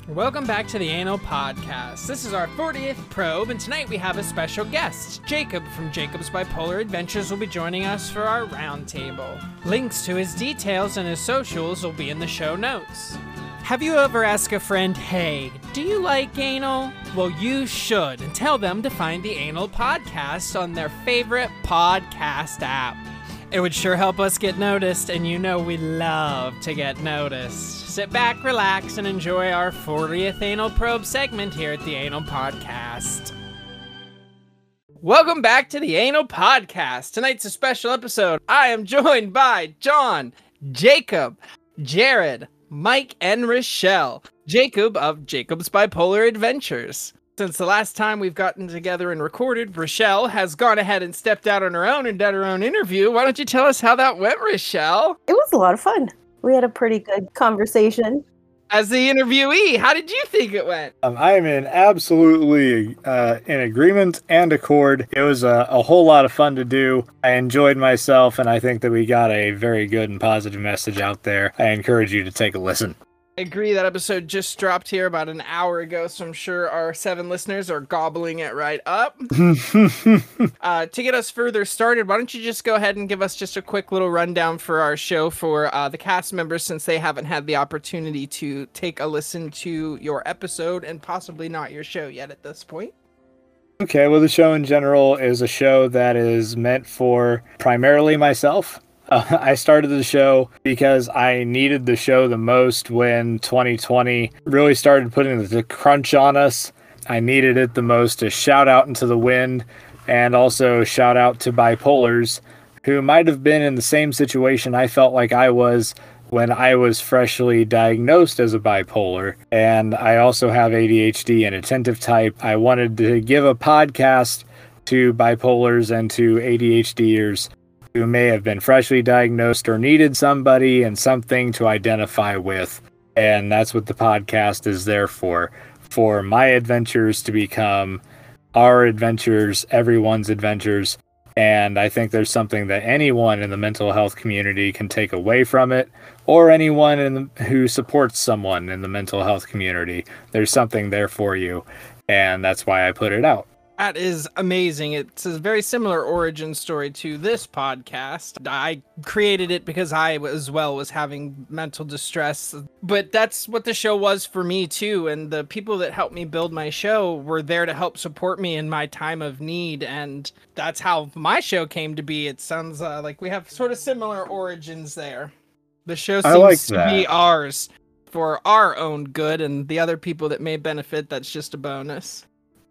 Welcome back to the Anal Podcast. This is our 40th probe, and tonight we have a special guest. Jacob from Jacob's Bipolar Adventures will be joining us for our roundtable. Links to his details and his socials will be in the show notes. Have you ever asked a friend, hey, do you like anal? Well, you should, and tell them to find the Anal Podcast on their favorite podcast app. It would sure help us get noticed, and you know we love to get noticed. Sit back, relax, and enjoy our 40th Anal Probe segment here at the Anal Podcast. Welcome back to the Anal Podcast. Tonight's a special episode. I am joined by John, Jacob, Jared, Mike, and Rochelle. Jacob of Jacob's Bipolar Adventures. Since the last time we've gotten together and recorded, Rochelle has gone ahead and stepped out on her own and done her own interview. Why don't you tell us how that went, Rochelle? It was a lot of fun. We had a pretty good conversation. As the interviewee, how did you think it went? I am absolutely in agreement and accord. It was a whole lot of fun to do. I enjoyed myself, and I think that we got a very good and positive message out there. I encourage you to take a listen. I agree. That episode just dropped here about an hour ago, so I'm sure our 7 listeners are gobbling it right up. To get us further started, why don't you just go ahead and give us just a quick little rundown for our show for the cast members, since they haven't had the opportunity to take a listen to your episode and possibly not your show yet at this point. Okay, well, the show in general is a show that is meant for primarily myself. I started the show because I needed the show the most when 2020 really started putting the crunch on us. I needed it the most to shout out into the wind, and also shout out to bipolars who might have been in the same situation I felt like I was when I was freshly diagnosed as a bipolar. And I also have ADHD and attentive type. I wanted to give a podcast to bipolars and to ADHDers who may have been freshly diagnosed or needed somebody and something to identify with. And that's what the podcast is there for my adventures to become our adventures, everyone's adventures. And I think there's something that anyone in the mental health community can take away from it, or anyone who supports someone in the mental health community. There's something there for you, and that's why I put it out. That is amazing. It's a very similar origin story to this podcast. I created it because I as well was having mental distress, but that's what the show was for me too. And the people that helped me build my show were there to help support me in my time of need. And that's how my show came to be. It sounds like we have sort of similar origins there. The show seems to be ours for our own good, and the other people that may benefit, that's just a bonus.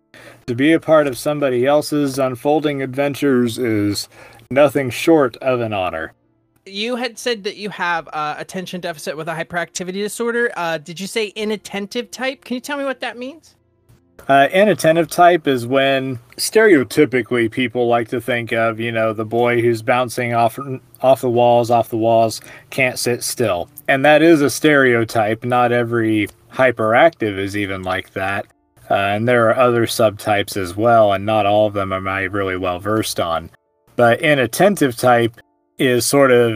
To be a part of somebody else's unfolding adventures is nothing short of an honor. You had said that you have attention deficit with a hyperactivity disorder. Did you say inattentive type? Can you tell me what that means? Inattentive type is when stereotypically people like to think of, the boy who's bouncing off the walls, can't sit still. And that is a stereotype. Not every hyperactive is even like that. And there are other subtypes as well, and not all of them am I really well versed on. But inattentive type is sort of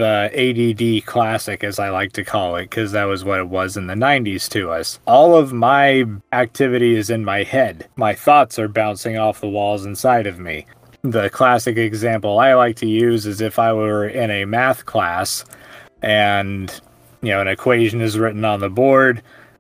ADD classic, as I like to call it, because that was what it was in the 90s to us. All of my activity is in my head. My thoughts are bouncing off the walls inside of me. The classic example I like to use is if I were in a math class and, an equation is written on the board.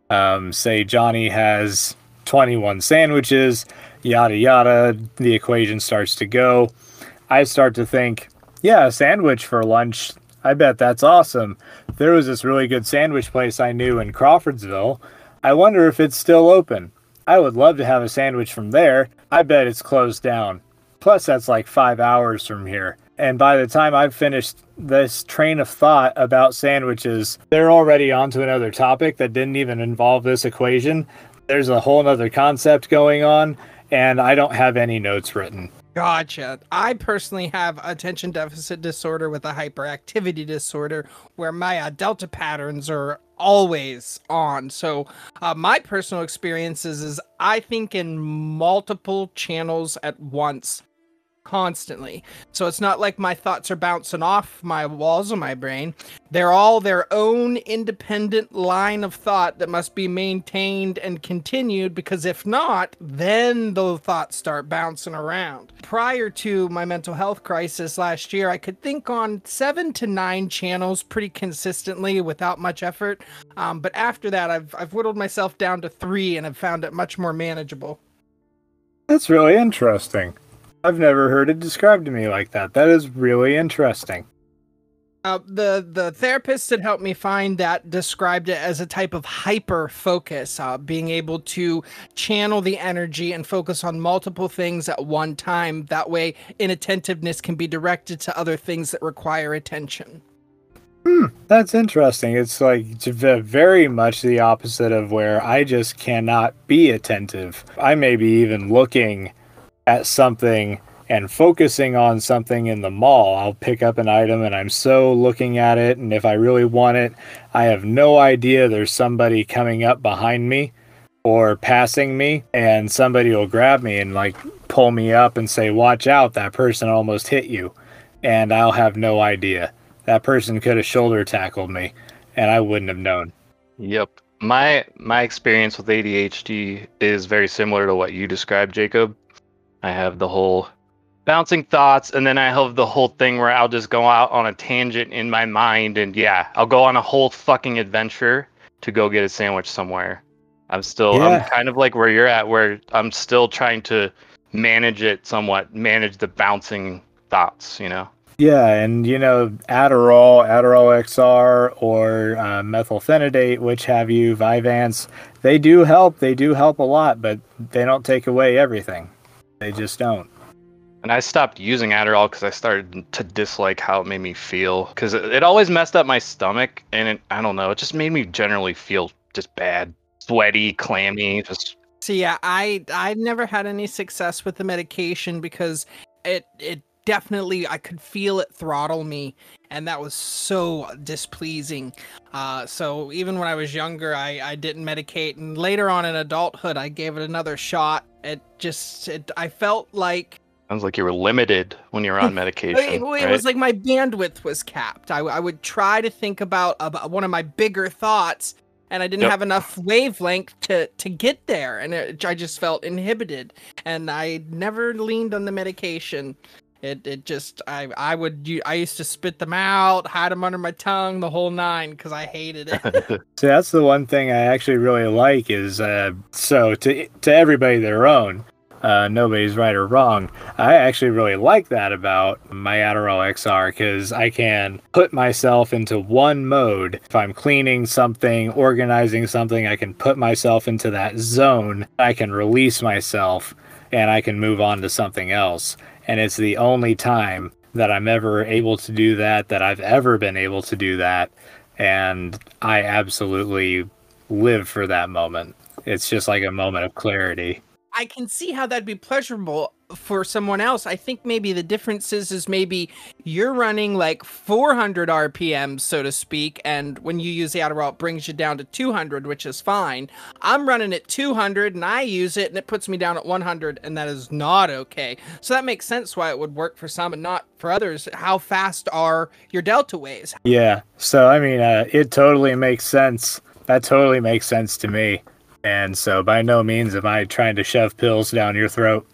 Say Johnny has 21 sandwiches, yada yada, the equation starts to go. I start to think, yeah, a sandwich for lunch, I bet that's awesome. There was this really good sandwich place I knew in Crawfordsville. I wonder if it's still open. I would love to have a sandwich from there. I bet it's closed down. Plus, that's like 5 hours from here. And by the time I've finished this train of thought about sandwiches, they're already onto another topic that didn't even involve this equation. There's a whole nother concept going on, and I don't have any notes written. Gotcha. I personally have attention deficit disorder with a hyperactivity disorder where my delta patterns are always on. So my personal experiences is I think in multiple channels at once. constantly. So it's not like my thoughts are bouncing off my walls of my brain. They're all their own independent line of thought that must be maintained and continued, because if not, then those thoughts start bouncing around. Prior to my mental health crisis last year, I could think on 7 to 9 channels pretty consistently without much effort. But after that, I've whittled myself down to 3 and I've found it much more manageable. That's really interesting. I've never heard it described to me like that. That is really interesting. The therapist that helped me find that described it as a type of hyper focus, being able to channel the energy and focus on multiple things at one time. That way, inattentiveness can be directed to other things that require attention. That's interesting. It's like very much the opposite of where I just cannot be attentive. I may be even looking at something and focusing on something in the mall. I'll pick up an item and I'm so looking at it, and if I really want it, I have no idea there's somebody coming up behind me or passing me, and somebody will grab me and like pull me up and say, watch out, that person almost hit you. And I'll have no idea. That person could have shoulder tackled me and I wouldn't have known. Yep. My experience with ADHD is very similar to what you described, Jacob. I have the whole bouncing thoughts, and then I have the whole thing where I'll just go out on a tangent in my mind, and yeah, I'll go on a whole fucking adventure to go get a sandwich somewhere. I'm kind of like where you're at, where I'm still trying to manage it somewhat, manage the bouncing thoughts, you know? Yeah, and Adderall XR, or methylphenidate, which have you, Vyvanse, they do help. They do help a lot, but they don't take away everything. They just don't. And I stopped using Adderall because I started to dislike how it made me feel. Because it always messed up my stomach, and I don't know, it just made me generally feel just bad, sweaty, clammy. Just. So yeah, I never had any success with the medication because it definitely, I could feel it throttle me, and that was so displeasing. So even when I was younger, I didn't medicate, and later on in adulthood, I gave it another shot. I felt like... Sounds like you were limited when you were on medication. It was like my bandwidth was capped. I would try to think about one of my bigger thoughts, and I didn't have enough wavelength to get there, and I just felt inhibited, and I never leaned on the medication. I used to spit them out, hide them under my tongue, the whole 9, because I hated it. So that's the one thing I actually really like is, so to everybody their own, nobody's right or wrong. I actually really like that about my Adderall XR, because I can put myself into one mode. If I'm cleaning something, organizing something, I can put myself into that zone. I can release myself and I can move on to something else. And it's the only time that I'm ever able to do that I've ever been able to do that. And I absolutely live for that moment. It's just like a moment of clarity. I can see how that'd be pleasurable for someone else. I think maybe the difference is maybe you're running like 400 RPMs, so to speak, and when you use the Adderall, it brings you down to 200, which is fine. I'm running at 200, and I use it, and it puts me down at 100, and that is not okay. So that makes sense why it would work for some and not for others. How fast are your delta waves? Yeah, so I mean, it totally makes sense. That totally makes sense to me. And so by no means am I trying to shove pills down your throat.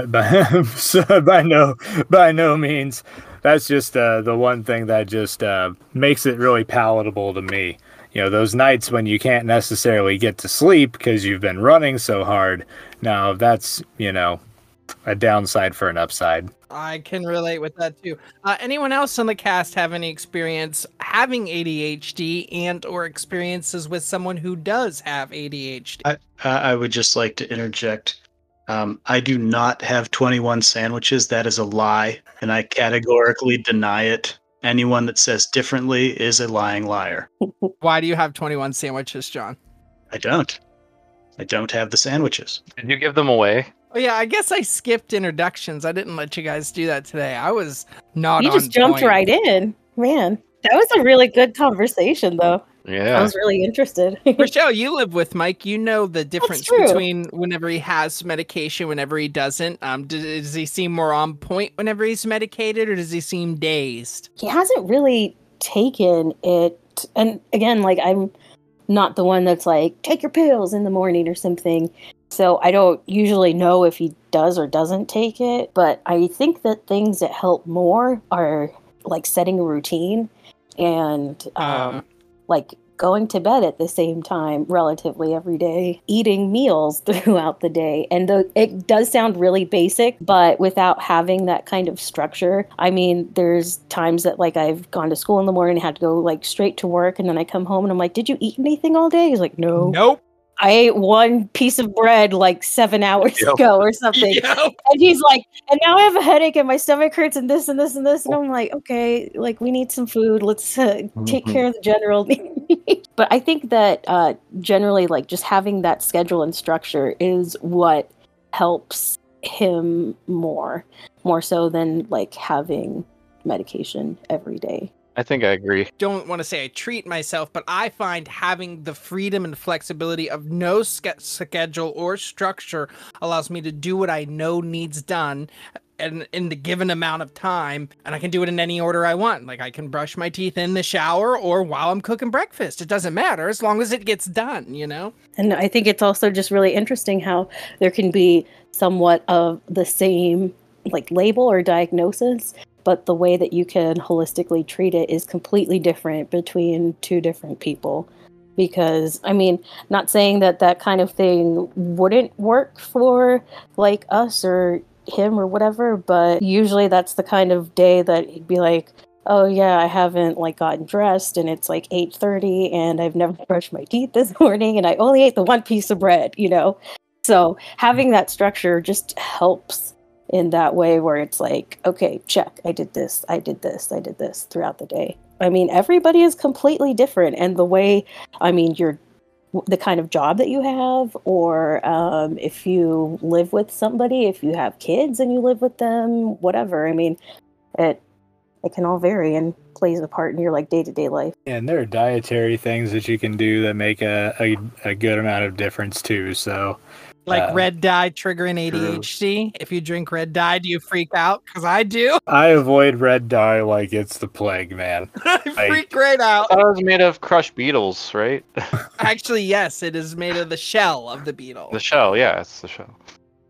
By no means. That's just the one thing that just makes it really palatable to me. Those nights when you can't necessarily get to sleep because you've been running so hard. Now that's, a downside for an upside. I can relate with that too. Anyone else on the cast have any experience having ADHD and or experiences with someone who does have ADHD? I would just like to interject. I do not have 21 sandwiches. That is a lie, and I categorically deny it. Anyone that says differently is a lying liar. Why do you have 21 sandwiches, John? I don't have the sandwiches. Did you give them away? Oh yeah, I guess I skipped introductions. I didn't let you guys do that today. I was not. You just jumped right in, man. That was a really good conversation, though. I Yeah. was really interested. Rochelle, you live with Mike. You know the difference true. between whenever he has medication, whenever he doesn't. Does he seem more on point whenever he's medicated, or does he seem dazed? He hasn't really taken it. And again, like, I'm not the one that's like, take your pills in the morning or something. So I don't usually know if he does or doesn't take it. But I think that things that help more are like setting a routine and like going to bed at the same time relatively every day, eating meals throughout the day. And it does sound really basic, but without having that kind of structure, I mean, there's times that like I've gone to school in the morning, had to go like straight to work, and then I come home and I'm like, did you eat anything all day? He's like, no. Nope. I ate one piece of bread like 7 hours ago or something. Yep. And he's like, and now I have a headache and my stomach hurts and this and this and this. And I'm like, okay, like we need some food. Let's take care of the general needs. But I think that generally like just having that schedule and structure is what helps him more so than like having medication every day. I think I agree. Don't want to say I treat myself, but I find having the freedom and flexibility of no schedule or structure allows me to do what I know needs done and in the given amount of time, and I can do it in any order I want. Like I can brush my teeth in the shower or while I'm cooking breakfast. It doesn't matter as long as it gets done, you know? And I think it's also just really interesting how there can be somewhat of the same like label or diagnosis, but the way that you can holistically treat it is completely different between two different people. Because, I mean, not saying that that kind of thing wouldn't work for like us or him or whatever, but usually that's the kind of day that he'd be like, oh yeah, I haven't like gotten dressed and it's like 8:30 and I've never brushed my teeth this morning and I only ate the one piece of bread, you know? So having that structure just helps in that way where it's like, okay, check, I did this throughout the day. I mean, everybody is completely different. And the way, I mean, the kind of job that you have, or if you live with somebody, if you have kids and you live with them, whatever. I mean, it can all vary and plays a part in your like day-to-day life. And there are dietary things that you can do that make a good amount of difference too. So like red dye triggering ADHD. If you drink red dye, do you freak out? Because I do. I avoid red dye like it's the plague, man. I freak right out. I thought it was made of crushed beetles, right? Actually, yes, it is made of the shell of the beetle. The shell, yeah, it's the shell.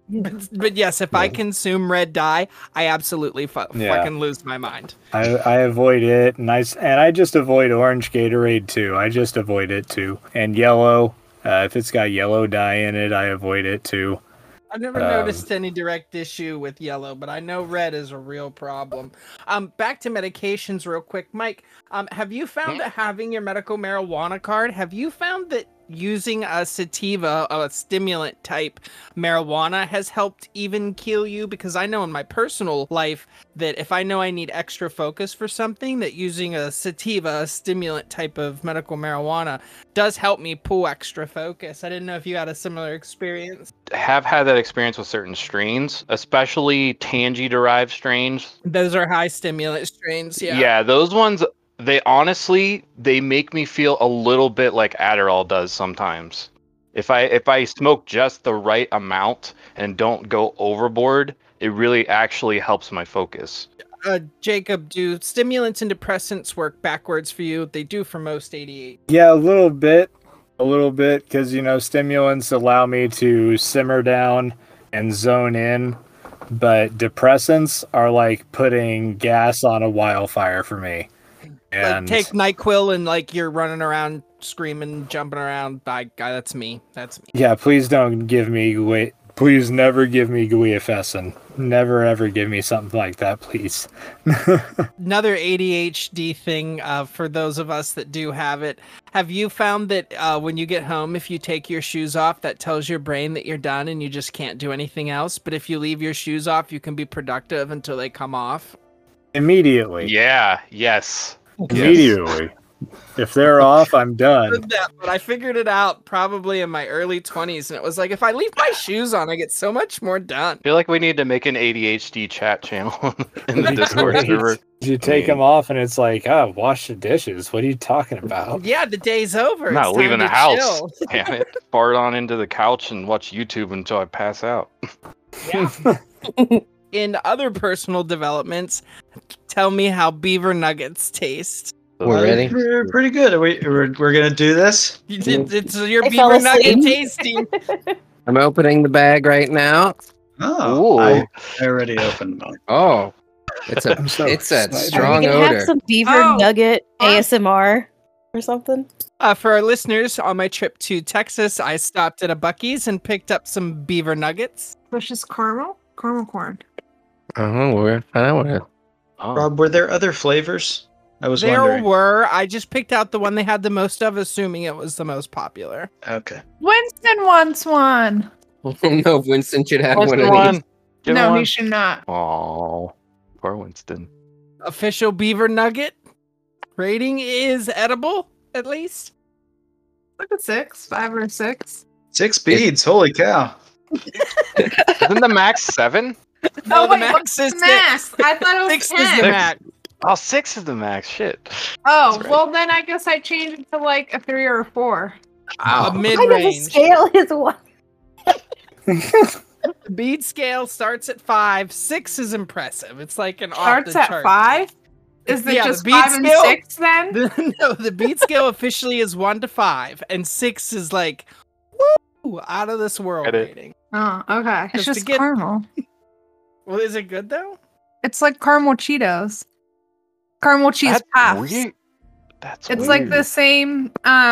But yes, if I consume red dye, I absolutely fucking lose my mind. I avoid it, and I just avoid orange Gatorade too. I just avoid it too, and yellow. If it's got yellow dye in it, I avoid it too. I've never noticed any direct issue with yellow, but I know red is a real problem. Back to medications real quick. Mike, have you found that having your medical marijuana card, have you found that using a sativa, a stimulant type marijuana, has helped even keel you? Because I know in my personal life that if I know I need extra focus for something, that using a sativa, a stimulant type of medical marijuana, does help me pull extra focus. I didn't know if you had a similar experience. Have had that experience with certain strains, especially Tangy derived strains. Those are high stimulant strains, yeah. Yeah, those ones, they make me feel a little bit like Adderall does sometimes. If I smoke just the right amount and don't go overboard, it really actually helps my focus. Jacob, do stimulants and depressants work backwards for you? They do for most ADHD. Yeah, a little bit, because stimulants allow me to simmer down and zone in, but depressants are like putting gas on a wildfire for me. And like take NyQuil and like you're running around screaming, jumping around. That's me. Yeah, please don't give me please never give me guiafesin. Never ever give me something like that, please. Another ADHD thing for those of us that do have it. Have you found that when you get home, if you take your shoes off, that tells your brain that you're done and you just can't do anything else? But if you leave your shoes off, you can be productive until they come off? Immediately. Yeah, yes. Immediately. If they're off, I'm done. But I figured it out probably in my early 20s, and it was like, if I leave my shoes on, I get so much more done. I feel like we need to make an ADHD chat channel in the Discord Great. server. You take them off, and it's like, oh, wash the dishes. What are you talking about? Yeah, the day's over. I'm not It's leaving time the to house. chill. Damn it. Fart on into the couch and watch YouTube until I pass out. In other personal developments, tell me how beaver nuggets taste. We're ready. We're pretty good. We're gonna do this. It's your I fell beaver nugget asleep. tasting. I'm opening the bag right now. Oh, Ooh. I already opened mine. Oh, it's a I'm so it's a excited. strong you can have odor. some beaver Oh. nugget Oh. ASMR or something. For our listeners, on my trip to Texas, I stopped at a Buc-ee's and picked up some beaver nuggets. Delicious caramel corn. Oh, we're fine. Oh. Rob, were there other flavors? I was There wondering. were. I just picked out the one they had the most of, assuming it was the most popular. Okay. Winston wants one. No, Winston should have What's one the of one? these. Give No, him he one. should not. Oh, poor Winston. Official beaver nugget rating is edible, at least. Look at 6, 5 or 6. 6 beads. Holy cow. Isn't the max 7? No, the wait, max what's is the max? I thought it was 6 is 10. the max. Oh, 6 is the max. Shit. Oh, That's right. well then I guess I changed it to like a 3 or a 4. A Wow. What kind of a mid-range. scale is one? The bead scale starts at 5. 6 is impressive. It's like an Starts off the at chart. 5? Is it Yeah, the just bead 5 and scale- 6 then? No, the bead scale officially is 1 to 5, and 6 is like, woo, out of this world Get it. rating. Oh, okay. It's Just to just get- caramel. Well, is it good though? It's like caramel Cheetos. Caramel cheese That's puffs. weird. That's It's weird. like the same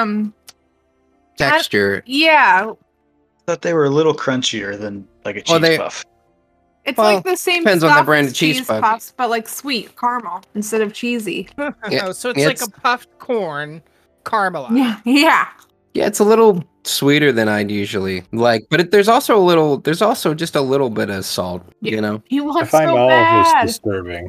Texture. yeah. Thought they were a little crunchier than like a cheese Well, they- puff. It's Well, like the same depends on the stuff brand as of cheese puff. puffs, but like sweet caramel instead of cheesy. Yeah, Oh, so it's yeah, like it's- a puffed corn caramelized. Yeah. Yeah. Yeah, it's a little sweeter than I'd usually like, but there's also just a little bit of salt, you know. He I wants find so all bad. of this disturbing.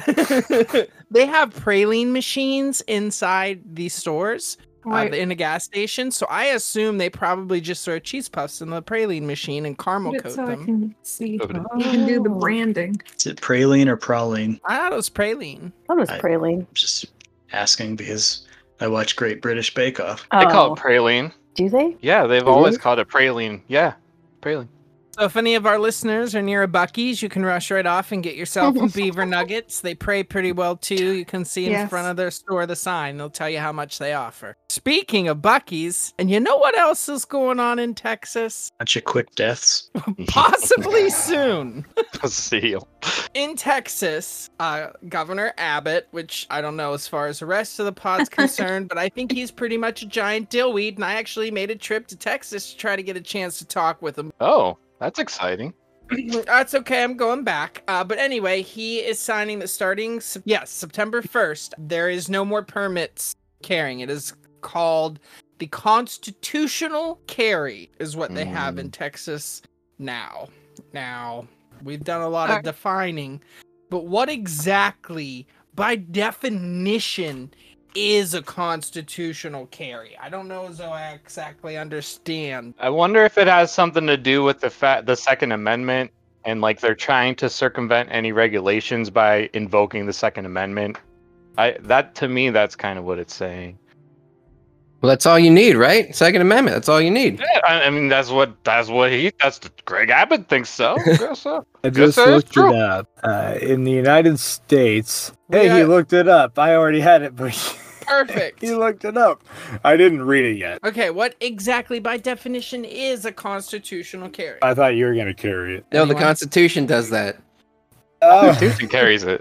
They have praline machines inside these stores Wait, in a gas station, so I assume they probably just throw cheese puffs in the praline machine and caramel put it coat so I them. can see. Open it. You can do the Oh. branding. Is it praline or praline? I thought it was praline. That was I- praline. I'm just asking because I watch Great British Bake Off. They call Oh, it praline. do they? Yeah, they've Really? always called it praline. Yeah, praline. So if any of our listeners are near a Buc-ee's, you can rush right off and get yourself some beaver nuggets. They pray pretty well too. You can see in Yes. front of their store the sign. They'll tell you how much they offer. Speaking of Buc-ee's, and you know what else is going on in Texas? Bunch of quick deaths. Possibly soon. Seal. In Texas, Governor Abbott, which I don't know as far as the rest of the pod's concerned, but I think he's pretty much a giant dillweed, and I actually made a trip to Texas to try to get a chance to talk with him. Oh, that's exciting. That's okay, I'm going back. But anyway, he is signing that starting, September 1st, there is no more permits carrying. It is called the constitutional carry, is what they have in Texas now. Now, we've done a lot of defining, but what exactly, by definition, is a constitutional carry? I don't know as though I exactly understand. I wonder if it has something to do with the Second Amendment and like they're trying to circumvent any regulations by invoking the Second Amendment. To me, that's kind of what it's saying. Well, that's all you need, right? Second Amendment. That's all you need. Yeah, I mean that's Greg Abbott thinks so. I guess so. I Guess just that is looked true. it up. In the United States, We hey, he got- looked it up. I already had it, but Perfect. he looked it up. I didn't read it yet. Okay, what exactly by definition is a constitutional carry? I thought you were going to carry it. No, the Anyone? Constitution does that. Oh. Constitution carries it.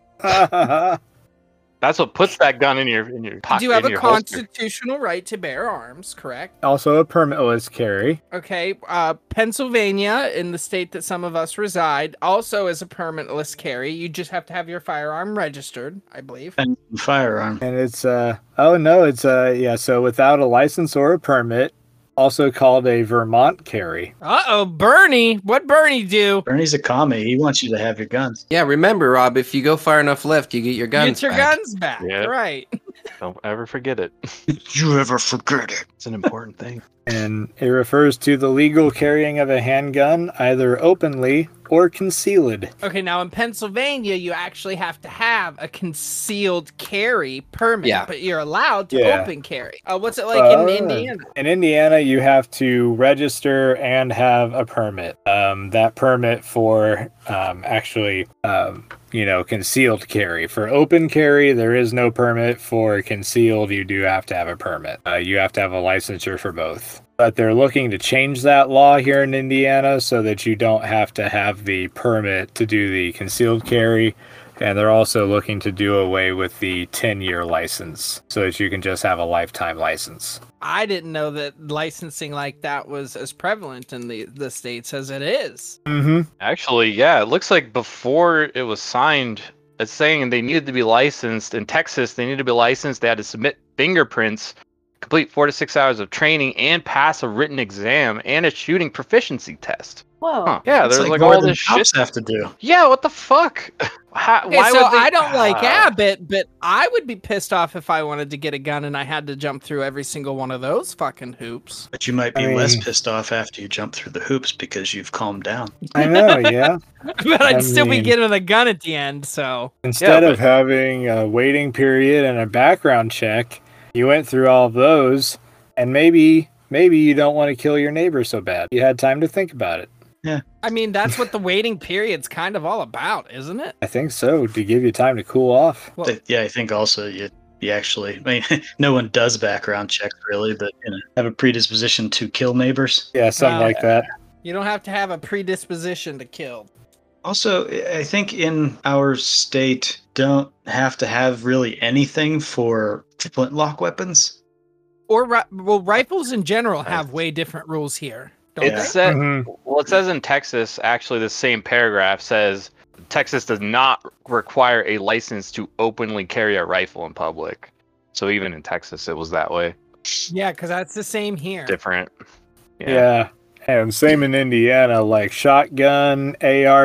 That's what puts that gun in your pocket. You do have in a your holster. constitutional right to bear arms, correct? Also a permitless carry. Okay, Pennsylvania, in the state that some of us reside, also is a permitless carry. You just have to have your firearm registered, I believe. And firearm. And it's so without a license or a permit, also called a Vermont carry. Uh-oh, Bernie! What'd Bernie do? Bernie's a commie. He wants you to have your guns. Yeah, remember, Rob, if you go far enough left, you get your guns Get your back. guns back, Yeah. right. Don't ever forget it. You ever forget it? It's an important thing. And it refers to the legal carrying of a handgun, either openly or concealed. Okay, now in Pennsylvania, you actually have to have a concealed carry permit, Yeah. but you're allowed to Yeah. open carry. What's it like in Indiana? In Indiana, you have to register and have a permit. That permit for concealed carry. For open carry, there is no permit. For concealed, you do have to have a permit. You have to have a licensure for both. But they're looking to change that law here in Indiana so that you don't have to have the permit to do the concealed carry. And they're also looking to do away with the 10-year license so that you can just have a lifetime license. I didn't know that licensing like that was as prevalent in the States as it is. Mm-hmm. Actually, yeah, it looks like before it was signed, it's saying they needed to be licensed. In Texas, they needed to be licensed. They had to submit fingerprints, complete 4 to 6 hours of training, and pass a written exam and a shooting proficiency test. Whoa. Huh. Yeah, It's there's like more all than this shit. cops have to do. Yeah, what the fuck? Okay, Why so would they... I don't like Abbott, but I would be pissed off if I wanted to get a gun and I had to jump through every single one of those fucking hoops. But you might be I less mean- pissed off after you jump through the hoops because you've calmed down. I know, yeah. But I'd I still be mean- getting a gun at the end, so. Instead Yeah, of having a waiting period and a background check, you went through all of those, and maybe you don't want to kill your neighbor so bad. You had time to think about it. I mean, that's what the waiting period's kind of all about, isn't it? I think so, to give you time to cool off. Well, Yeah, I think also you actually, I mean, no one does background checks really, but have a predisposition to kill neighbors. Yeah, something like that. you don't have to have a predisposition to kill. Also, I think in our state, don't have to have really anything for flintlock weapons. Or, rifles in general have way different rules here, don't It Yeah. they? said, Mhm. well, it says in Texas, actually, the same paragraph says Texas does not require a license to openly carry a rifle in public. So even in Texas, it was that way. Yeah, because that's the same here. Different. Yeah. And same in Indiana, like shotgun,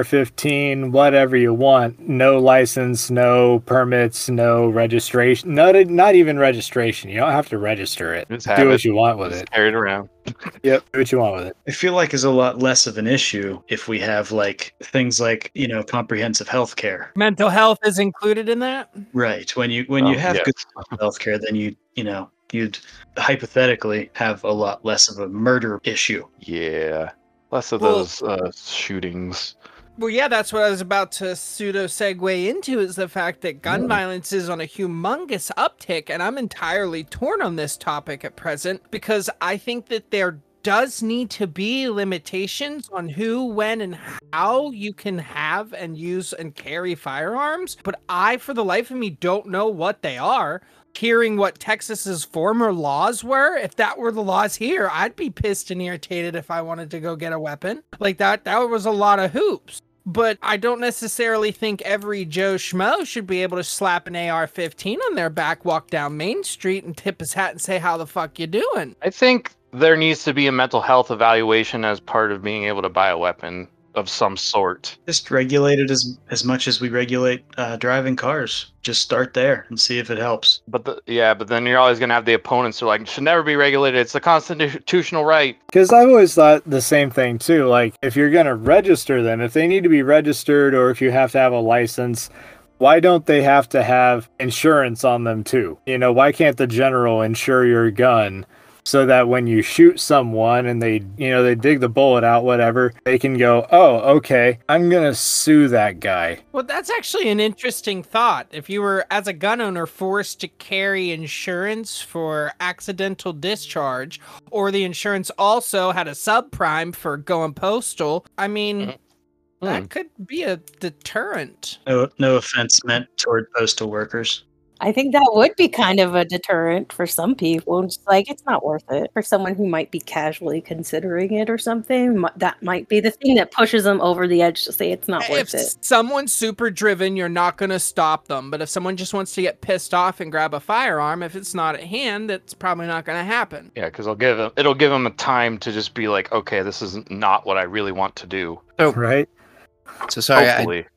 AR-15, whatever you want. No license, no permits, no registration. Not even registration. You don't have to register it. Just Do have what it. you want with Just it. carry it around. Yep, do what you want with it. I feel like is a lot less of an issue if we have like things like, comprehensive health care. Mental health is included in that? Right. When you Oh, have yes. good health care, then you'd hypothetically have a lot less of a murder issue. Yeah. Less of Well- those shootings. Well, yeah, that's what I was about to pseudo segue into is the fact that gun violence is on a humongous uptick, and I'm entirely torn on this topic at present because I think that there does need to be limitations on who, when, and how you can have and use and carry firearms, but I, for the life of me, don't know what they are. Hearing what Texas's former laws were, if that were the laws here, I'd be pissed and irritated if I wanted to go get a weapon. Like that was a lot of hoops. But I don't necessarily think every Joe Schmo should be able to slap an AR-15 on their back, walk down Main Street, and tip his hat and say, "How the fuck you doing?" I think there needs to be a mental health evaluation as part of being able to buy a weapon of some sort. Just regulate it as much as we regulate driving cars. Just start there and see if it helps. But then you're always gonna have the opponents who are like, should never be regulated. It's a constitutional right. Because I've always thought the same thing too. Like, if you're going to register them, if they need to be registered or if you have to have a license, why don't they have to have insurance on them too? Why can't the general insure your gun so that when you shoot someone and they dig the bullet out, whatever, they can go, oh, okay, I'm going to sue that guy. Well, that's actually an interesting thought. If you were, as a gun owner, forced to carry insurance for accidental discharge, or the insurance also had a subprime for going postal, I mean, that could be a deterrent. No offense meant toward postal workers. I think that would be kind of a deterrent for some people. It's like, it's not worth it. For someone who might be casually considering it or something, that might be the thing that pushes them over the edge to say it's not worth If it. someone's super driven, you're not going to stop them. But if someone just wants to get pissed off and grab a firearm, if it's not at hand, that's probably not going to happen. Yeah, because it'll give them a time to just be like, okay, this is not what I really want to do. Right? So sorry, Hopefully.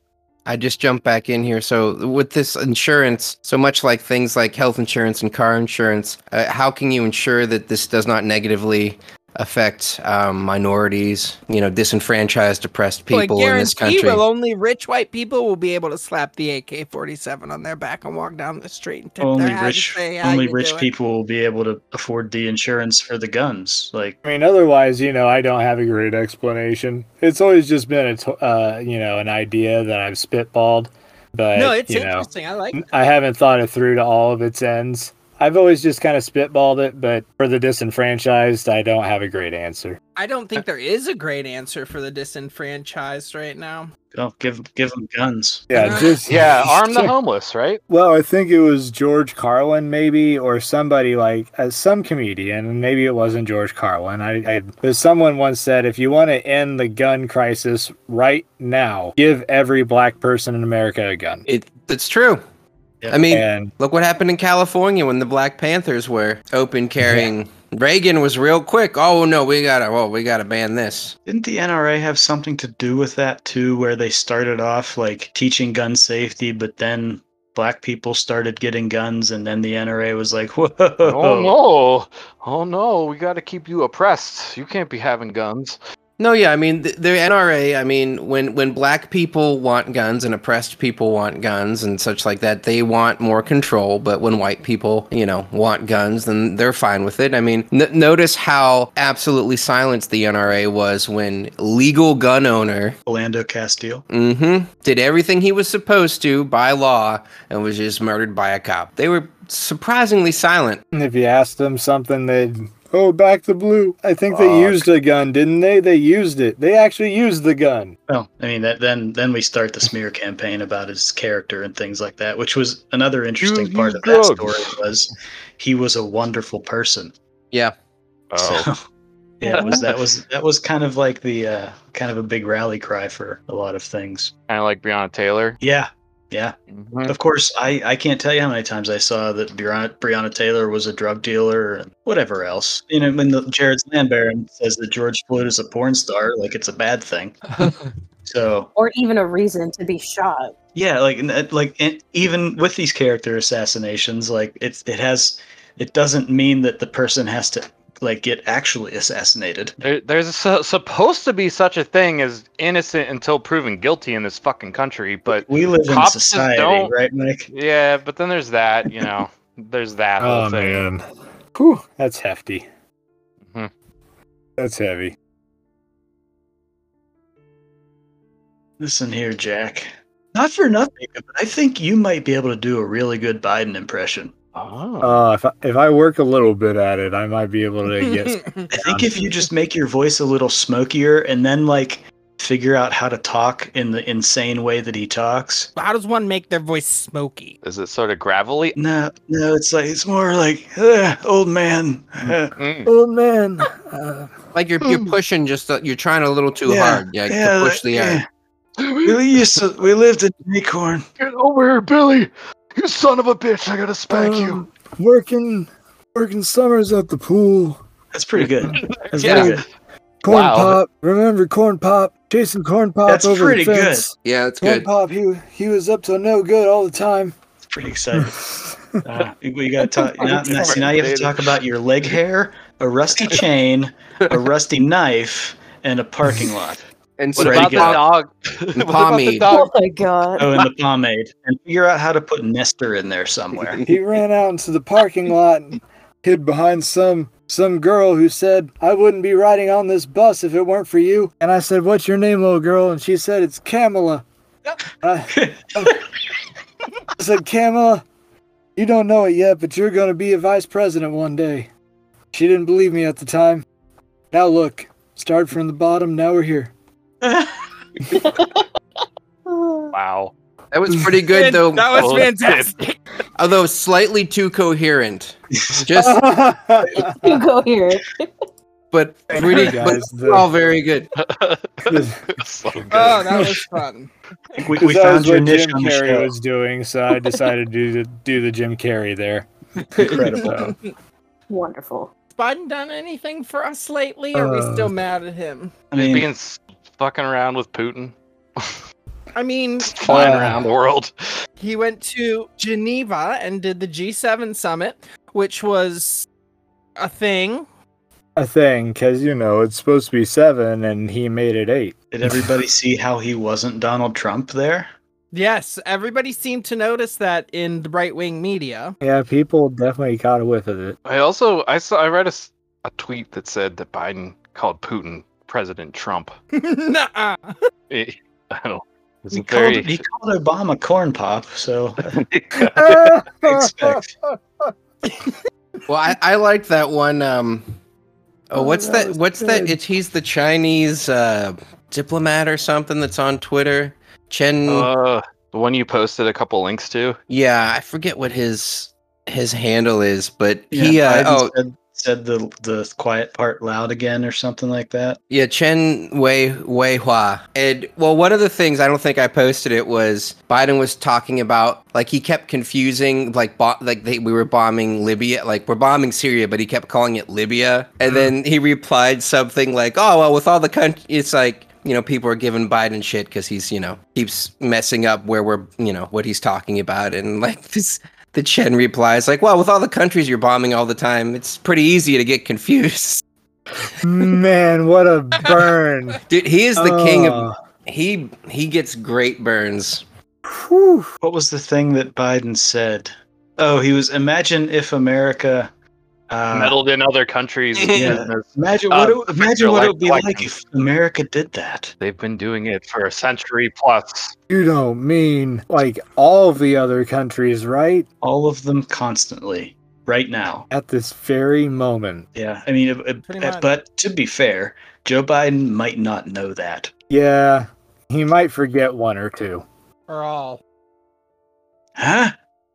I just jumped back in here. So with this insurance, so much like things like health insurance and car insurance, how can you ensure that this does not negatively affect minorities, disenfranchised, oppressed people in this country? Well, only rich white people will be able to slap the AK-47 on their back and walk down the street and tip their hat and say, "How only you rich doing?" people will be able to afford the insurance for the guns. Like, I mean, otherwise, I don't have a great explanation. It's always just been an idea that I've spitballed, but No, it's interesting. I like it. I haven't thought it through to all of its ends. I've always just kind of spitballed it, but for the disenfranchised, I don't have a great answer. I don't think there is a great answer for the disenfranchised right now. oh, give them guns. Yeah, Arm the homeless, right? Well, I think it was George Carlin, maybe, or somebody like some comedian, and maybe it wasn't George Carlin. But someone once said, if you want to end the gun crisis right now, give every black person in America a gun. It's true. Yeah. I mean, And look what happened in California when the Black Panthers were open carrying. Yeah. Reagan was real quick. Oh no, we gotta ban this. Didn't the NRA have something to do with that too, where they started off like teaching gun safety, but then black people started getting guns, and then the NRA was like, whoa. Oh no, we got to keep you oppressed. You can't be having guns. No, yeah, I mean, the NRA, I mean, when black people want guns and oppressed people want guns and such like that, they want more control. But when white people, want guns, then they're fine with it. I mean, notice how absolutely silenced the NRA was when legal gun owner Orlando Castile did everything he was supposed to by law and was just murdered by a cop. They were surprisingly silent. if you asked them something, they'd... Oh, back the blue. I think they used a gun, didn't they? They used it. They actually used the gun. Well, I mean, then we start the smear campaign about his character and things like that, which was another interesting part of that story. Was he was a wonderful person? Yeah. Oh. So, yeah, that was kind of like the kind of a big rally cry for a lot of things. Kind of like Breonna Taylor. Yeah. Of course, I can't tell you how many times I saw that Breonna Taylor was a drug dealer and whatever else. When Jared Sandbaron says that George Floyd is a porn star, like it's a bad thing. So, or even a reason to be shot. Yeah, and even with these character assassinations, like it doesn't mean that the person has to get actually assassinated. There's supposed to be such a thing as innocent until proven guilty in this fucking country, but we live in society, right, Mike? Yeah, but then there's that, there's that whole thing. Oh man, whew, that's hefty. Mm-hmm. That's heavy. Listen here, Jack. Not for nothing, but I think you might be able to do a really good Biden impression. Oh. If I work a little bit at it, I might be able to get. I think if you just make your voice a little smokier and then figure out how to talk in the insane way that he talks. How does one make their voice smoky? Is it sort of gravelly? No, it's more like old man. Old man. Like you're pushing you're trying a little too hard. Yeah, to push the air. We lived in Acorn. Get over here, Billy. You son of a bitch, I gotta spank you. Working summers at the pool. That's pretty good. That's Yeah. pretty good. Corn Pop. Remember Corn Pop? Chasing Corn Pop That's over pretty the fence. Yeah, that's Corn good. Pop, he was up to no good all the time. It's pretty exciting. We got to talk. Now you have to talk about your leg hair, a rusty chain, a rusty knife, and a parking lot. And What Ready about to the go. dog? The What about the pomade. dog? Oh my god. Oh, and the pomade. And figure out how to put Nestor in there somewhere. He ran out into the parking lot and hid behind some girl who said, I wouldn't be riding on this bus if it weren't for you. And I said, what's your name, little girl? And she said, it's Kamala. I said, Kamala, you don't know it yet, but you're going to be a vice president one day. She didn't believe me at the time. Now look, started from the bottom, now we're here. Wow. That was pretty good, though. That was Oh, fantastic. Although slightly too coherent. Just, You go here. but pretty, guys. but all very good. So good. Oh, that was fun. We that found was your what niche Jim on the Carrey show. was doing, so I decided to do the Jim Carrey there. Incredible. Wonderful. Has Biden done anything for us lately? Or are we still mad at him? I mean, Being fucking around with Putin. I mean, flying around the world. he went to Geneva and did the G7 summit, which was a thing. A thing, because, it's supposed to be 7, and he made it 8. Did everybody see how he wasn't Donald Trump there? Yes, everybody seemed to notice that in the right-wing media. Yeah, people definitely caught a whiff of it. I read a tweet that said that Biden called Putin President Trump. Nuh-uh. I don't. He called Obama corn pop, so expect. Well, I liked that one. What's that? He's the Chinese diplomat or something that's on Twitter. Chen. The one you posted a couple links to. Yeah, I forget what his handle is, but said the quiet part loud again or something like that. Yeah, Chen Wei-hua. And one of the things, I don't think I posted it, was Biden was talking about, like, he kept confusing, we were bombing Libya, like, we're bombing Syria, but he kept calling it Libya. And then he replied something like, oh, well, with all the country, it's like, people are giving Biden shit because he's, keeps messing up where we're, what he's talking about. And, like, the Chen replies, like, well, with all the countries you're bombing all the time, it's pretty easy to get confused. Man, what a burn. Dude, he is the king of... He gets great burns. Whew. What was the thing that Biden said? Oh, imagine if America... meddled in other countries. Yeah. Imagine what it would be like if America did that. They've been doing it for a century plus. You don't mean like all of the other countries, right? All of them constantly, right now. At this very moment. Yeah, I mean, but to be fair, Joe Biden might not know that. Yeah, he might forget one or two. Or all. Huh?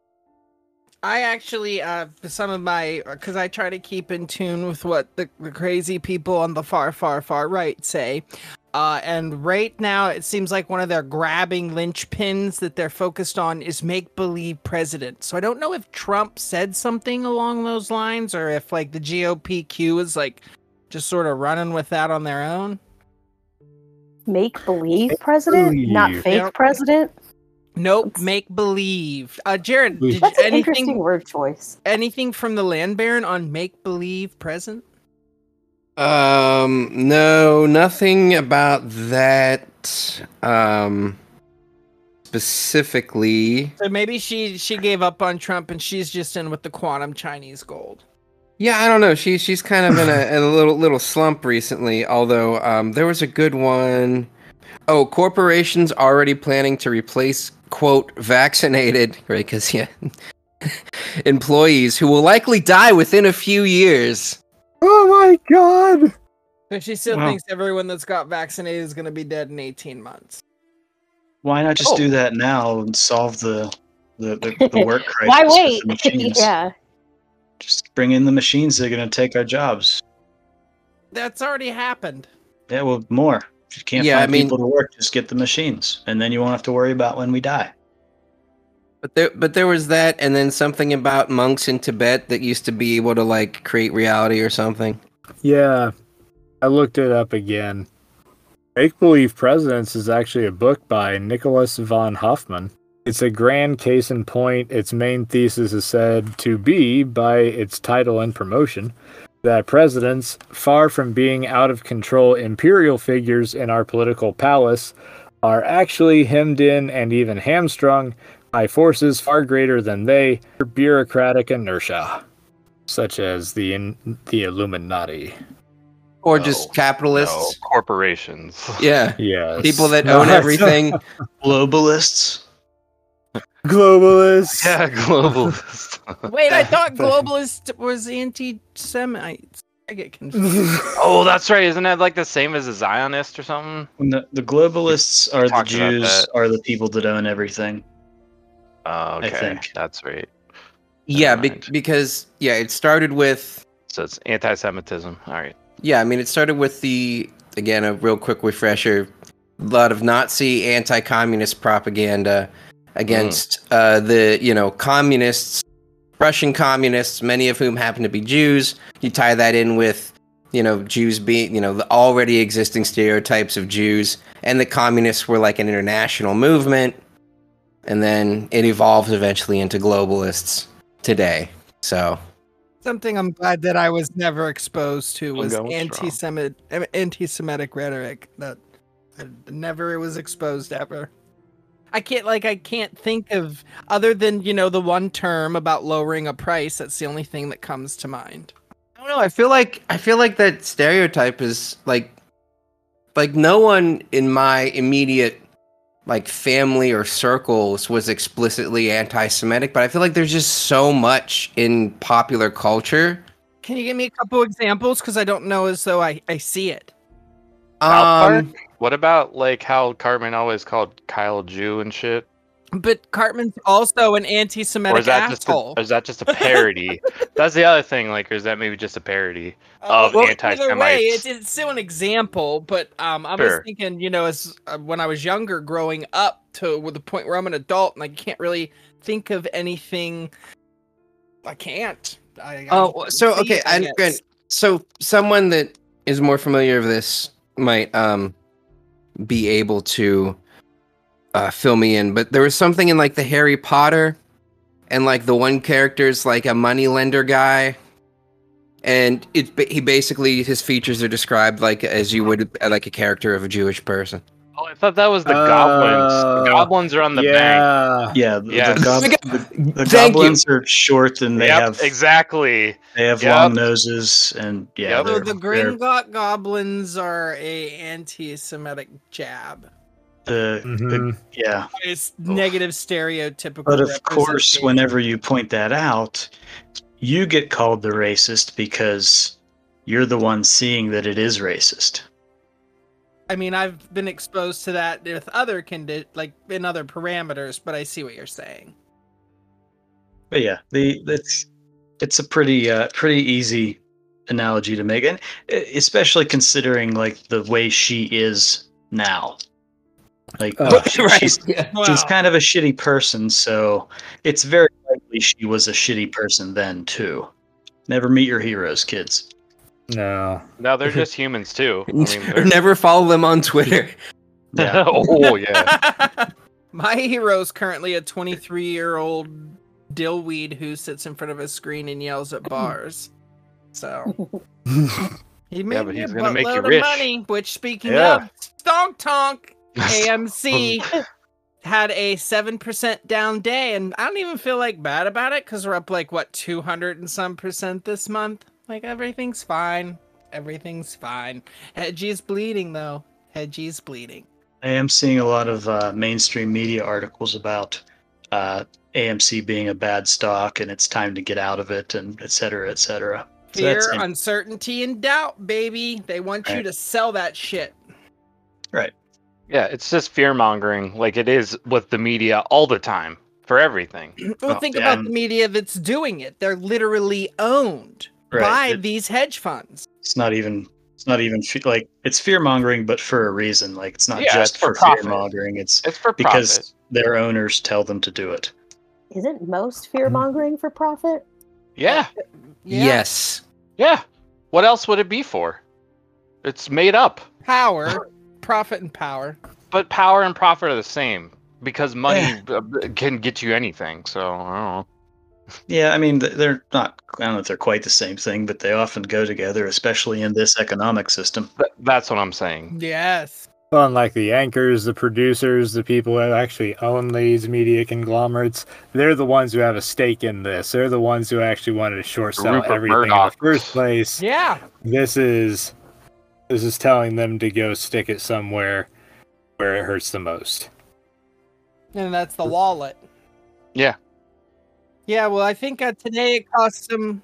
I actually, because I try to keep in tune with what the crazy people on the far, far, far right say. And right now, it seems like one of their grabbing linchpins that they're focused on is make-believe president. So I don't know if Trump said something along those lines, or if, like, the GOPQ is, like, just sort of running with that on their own. Make-believe president? Not fake president? Nope, make believe. Jared, that's an interesting word choice. Anything from the Land Baron on make believe present? No, nothing about that. Specifically. So maybe she gave up on Trump and she's just in with the quantum Chinese gold. Yeah, I don't know. She's kind of in a little slump recently. Although there was a good one. Oh, corporations already planning to replace, quote, vaccinated, right? Because, employees who will likely die within a few years. Oh my god! So she still thinks everyone that's got vaccinated is going to be dead in 18 months. Why not just do that now and solve the work crisis? Why wait? With the machines? Yeah. Just bring in the machines that are going to take our jobs. That's already happened. Yeah, well, more. If you can't find people to work, just get the machines, and then you won't have to worry about when we die. But there was that, and then something about monks in Tibet that used to be able to, like, create reality or something. Yeah, I looked it up again. Make Believe Presidents is actually a book by Nicholas von Hoffman. It's a grand case in point. Its main thesis is said to be, by its title and promotion, that presidents, far from being out of control imperial figures in our political palace, are actually hemmed in and even hamstrung by forces far greater than they, bureaucratic inertia, such as the Illuminati. Or just capitalists. No, corporations. Yeah. Yes. People that own everything. Globalists. Globalists. Yeah, globalists. Wait, I thought globalist was anti-Semites. I get confused. Oh, that's right. Isn't that like the same as a Zionist or something? When the globalists are the Talked about Jews, that. are the people that own everything. Okay, I think. that's right. Yeah, Never mind. because it started with... So it's anti-Semitism. All right. Yeah, I mean, it started with again, a real quick refresher, a lot of Nazi anti-communist propaganda against the communists, Russian communists, many of whom happen to be Jews. You tie that in with Jews being, the already existing stereotypes of Jews, and the communists were like an international movement, and then it evolved eventually into globalists today. So Something I'm glad that I was never exposed to was going strong. anti-Semitic rhetoric that I never was exposed ever. I can't think of, other than, the one term about lowering a price. That's the only thing that comes to mind. I don't know. I feel like that stereotype is like no one in my immediate like family or circles was explicitly anti-Semitic, but I feel like there's just so much in popular culture. Can you give me a couple examples? Because I don't know as though I see it. South Park? What about like how Cartman always called Kyle Jew and shit? But Cartman's also an anti-Semitic asshole. Or is that just a parody? That's the other thing. Like, or is that maybe just a parody of anti-Semites? Either way, it's still an example. But I was thinking, as when I was younger, growing up to the point where I'm an adult, and I can't really think of anything. I can't. So someone that is more familiar with this might be able to fill me in, but there was something in like the Harry Potter, and like the one character's like a moneylender guy, and he basically, his features are described like as you would like a character of a Jewish person. Oh, I thought that was the goblins. The goblins are on the bank. Yeah, the Thank goblins are short, and they have exactly. They have long noses, and So the Gringotts goblins are a anti-Semitic jab. It's negative stereotypical. But of course, whenever you point that out, you get called the racist because you're the one seeing that it is racist. I mean, I've been exposed to that with other like in other parameters, but I see what you're saying. But yeah, it's a pretty easy analogy to make, and especially considering like the way she is now. Like she's kind of a shitty person, so it's very likely she was a shitty person then too. Never meet your heroes, kids. No, they're just humans too. I mean, never follow them on Twitter. Yeah. Oh yeah. My hero's currently a 23-year-old dillweed who sits in front of a screen and yells at bars. So he made but me he's a gonna make you buttload of rich. money. Which, speaking of, Stonk Tonk AMC had a 7% down day, and I don't even feel like bad about it because we're up like 200 and some percent this month. Like everything's fine. Everything's fine. Hedgie's bleeding though. Hedgie's bleeding. I am seeing a lot of mainstream media articles about AMC being a bad stock and it's time to get out of it, and et cetera, et cetera. Fear, uncertainty, and doubt, baby. They want you to sell that shit. Right. Yeah, it's just fear mongering, like it is with the media all the time for everything. Well, think about the media that's doing it. They're literally owned by these hedge funds. It's not even like it's fear mongering, but for a reason. Like it's not just for profit. fear mongering. It's for because profit. their owners tell them to do it. Isn't most fear mongering for profit? Yeah. Yes. Yeah. What else would it be for? It's made up. Power. Profit and power. But power and profit are the same because money can get you anything. So I don't know. Yeah, I mean they're not. I don't know if they're quite the same thing, but they often go together, especially in this economic system. That's what I'm saying. Yes. Well, unlike the anchors, the producers, the people who actually own these media conglomerates, they're the ones who have a stake in this. They're the ones who actually wanted to short sell Rupert everything Murdoch. in the first place. Yeah. This is telling them to go stick it somewhere where it hurts the most. And that's the wallet. Yeah. Yeah, well, I think today it cost them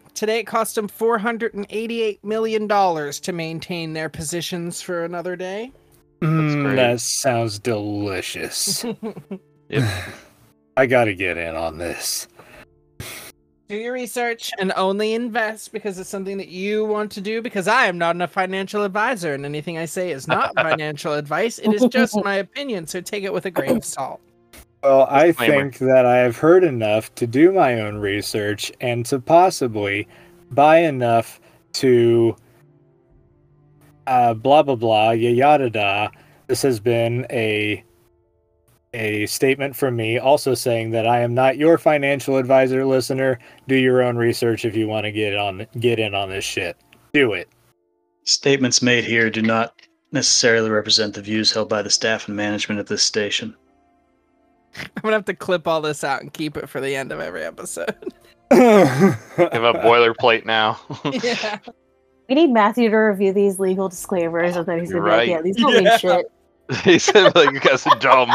$488 million to maintain their positions for another day. great. That sounds delicious. Yep. I gotta get in on this. Do your research and only invest because it's something that you want to do, because I am not a financial advisor and anything I say is not financial advice. It is just my opinion, so take it with a grain of salt. Well, I Disclaimer. think that I have heard enough to do my own research and to possibly buy enough to blah blah blah, yada da. This has been a statement from me, also saying that I am not your financial advisor, listener. Do your own research if you want to get in on this shit. Do it. Statements made here do not necessarily represent the views held by the staff and management of this station. I'm gonna have to clip all this out and keep it for the end of every episode. We have a boilerplate now. Yeah. We need Matthew to review these legal disclaimers, and then he's You're gonna be like, right. "Yeah, these don't mean shit." He said, like, you guys are dumb.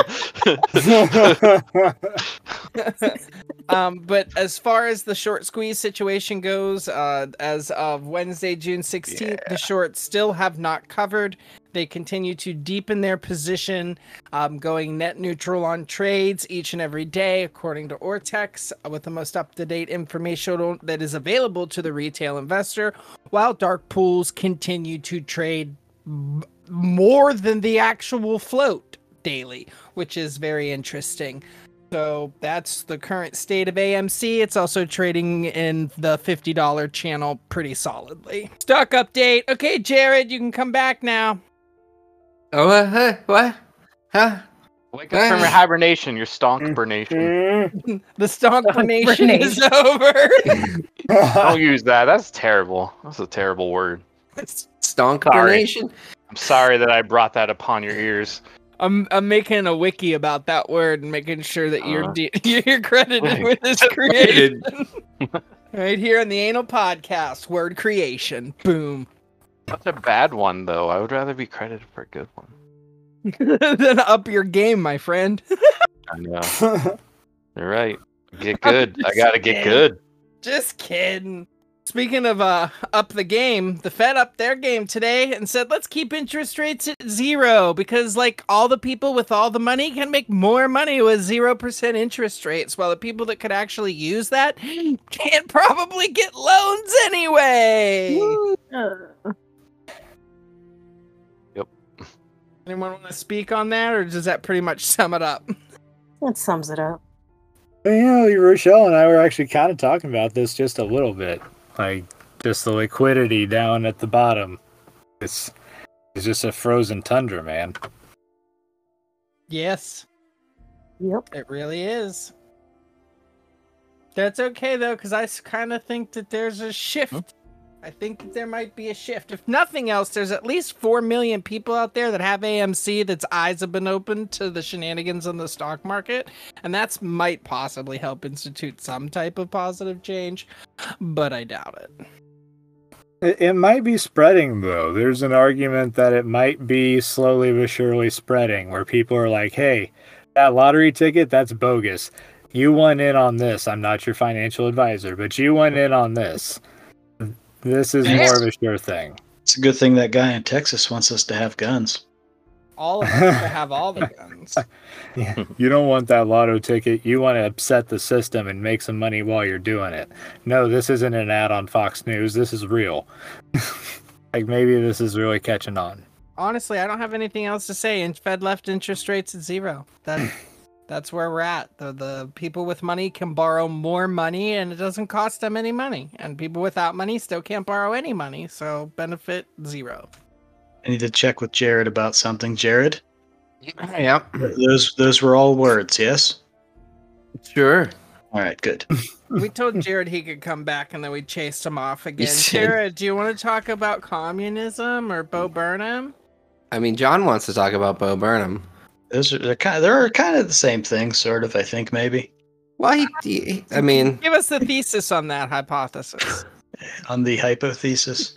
But as far as the short squeeze situation goes, as of Wednesday, June 16th, the shorts still have not covered. They continue to deepen their position, going net neutral on trades each and every day, according to Ortex, with the most up-to-date information that is available to the retail investor, while dark pools continue to trade more than the actual float daily, which is very interesting. So that's the current state of AMC. It's also trading in the $50 channel pretty solidly. Stock update. Okay, Jared, you can come back now. Oh, what? Huh? Wake up from your hibernation, your stonk burnation. The stonk nation is over. Don't use that. That's terrible. That's a terrible word. Stonk Sorry. nation. I'm sorry that I brought that upon your ears. I'm making a wiki about that word and making sure that you're credited with this creation. Right here on the Anal Podcast, word creation. Boom. That's a bad one, though. I would rather be credited for a good one. Then up your game, my friend. I know. You're right. Get good. I gotta get good. Just kidding. Speaking of up the game, the Fed upped their game today and said, let's keep interest rates at 0 because, like, all the people with all the money can make more money with 0% interest rates, while the people that could actually use that can't probably get loans anyway. Yep. Anyone want to speak on that, or does that pretty much sum it up? That sums it up. Rochelle and I were actually kind of talking about this just a little bit. Like, just the liquidity down at the bottom. It's just a frozen tundra, man. Yes. Yep. It really is. That's okay, though, because I kind of think that there's a shift. I think that there might be a shift. If nothing else, there's at least 4 million people out there that have AMC that's eyes have been opened to the shenanigans in the stock market, and that's might possibly help institute some type of positive change, but I doubt it. It might be spreading, though. There's an argument that it might be slowly but surely spreading, where people are like, hey, that lottery ticket, that's bogus. You went in on this. I'm not your financial advisor, but you went in on this. This is more of a sure thing. It's a good thing that guy in Texas wants us to have guns. All of us to have all the guns. Yeah. You don't want that lotto ticket. You want to upset the system and make some money while you're doing it. No, this isn't an ad on Fox News. This is real. Like, maybe this is really catching on. Honestly, I don't have anything else to say. And Fed left interest rates at 0. That's where we're at. The people with money can borrow more money, and it doesn't cost them any money. And people without money still can't borrow any money, so benefit 0. I need to check with Jared about something. Jared? Yep. Those were all words, yes? Sure. All right, good. We told Jared he could come back, and then we chased him off again. You said- Jared, do you want to talk about communism or Bo Burnham? I mean, John wants to talk about Bo Burnham. They're kind of the same thing, sort of. I think maybe Well, I mean, Give us the thesis on that hypothesis. on the hypothesis.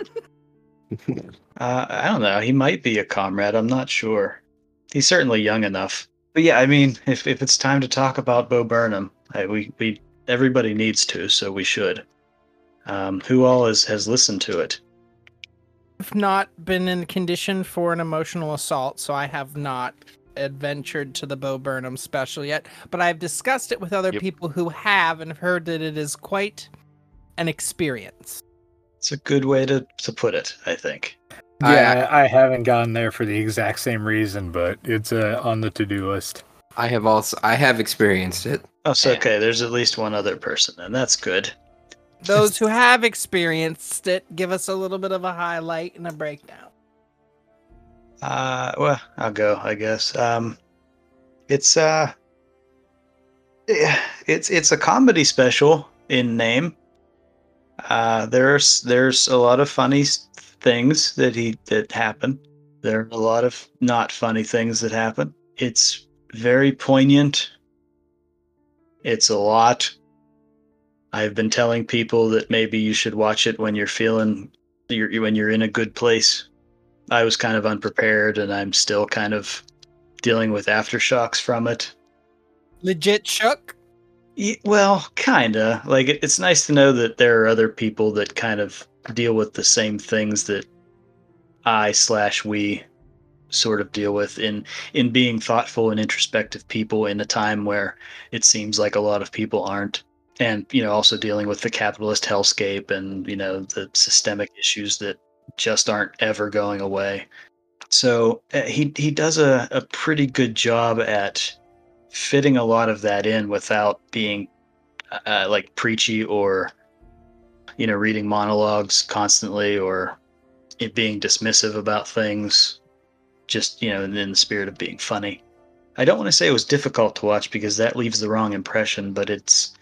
I don't know. He might be a comrade. I'm not sure. He's certainly young enough. But yeah, I mean, if it's time to talk about Bo Burnham, we everybody needs to, so we should. Who all has listened to it? I've not been in condition for an emotional assault, so I have not adventured to the Bo Burnham special yet, but I've discussed it with other people who have and have heard that it is quite an experience. It's a good way to put it, I think. Yeah, I haven't gotten there for the exact same reason, but it's on the to-do list. I have experienced it. Oh, so okay, there's at least one other person, and that's good. Those who have experienced it, give us a little bit of a highlight and a breakdown. Well, I'll go, I guess. It's it's a comedy special in name. There's a lot of funny things that happen. There are a lot of not funny things that happen. It's very poignant. It's a lot. I've been telling people that maybe you should watch it when when you're in a good place. I was kind of unprepared, and I'm still kind of dealing with aftershocks from it. Legit shook? Well, kinda. Like it's nice to know that there are other people that kind of deal with the same things that we sort of deal with in being thoughtful and introspective people in a time where it seems like a lot of people aren't. And also dealing with the capitalist hellscape and the systemic issues that just aren't ever going away. So he does a pretty good job at fitting a lot of that in without being like preachy or reading monologues constantly or it being dismissive about things, just in the spirit of being funny. I don't want to say it was difficult to watch because that leaves the wrong impression, but it's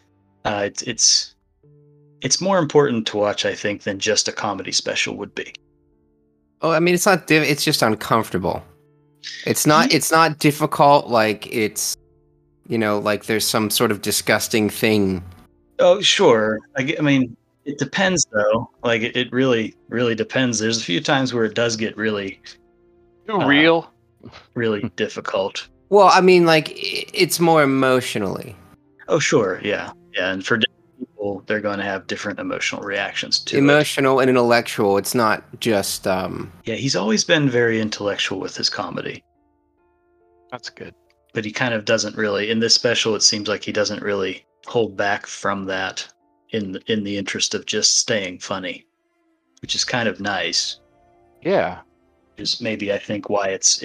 more important to watch, I think, than just a comedy special would be. Oh, I mean, it's not. It's just uncomfortable. It's not difficult. Like it's, like there's some sort of disgusting thing. Oh, sure. I mean, it depends though. Like it really, really depends. There's a few times where it does get really real, really difficult. Well, I mean, like it's more emotionally. Oh, sure. Yeah. And for different people, they're going to have different emotional reactions to emotional and intellectual. It's not just. Yeah, he's always been very intellectual with his comedy. That's good. But he kind of doesn't really. In this special, it seems like he doesn't really hold back from that in the interest of just staying funny, which is kind of nice. Yeah. Is maybe I think why it's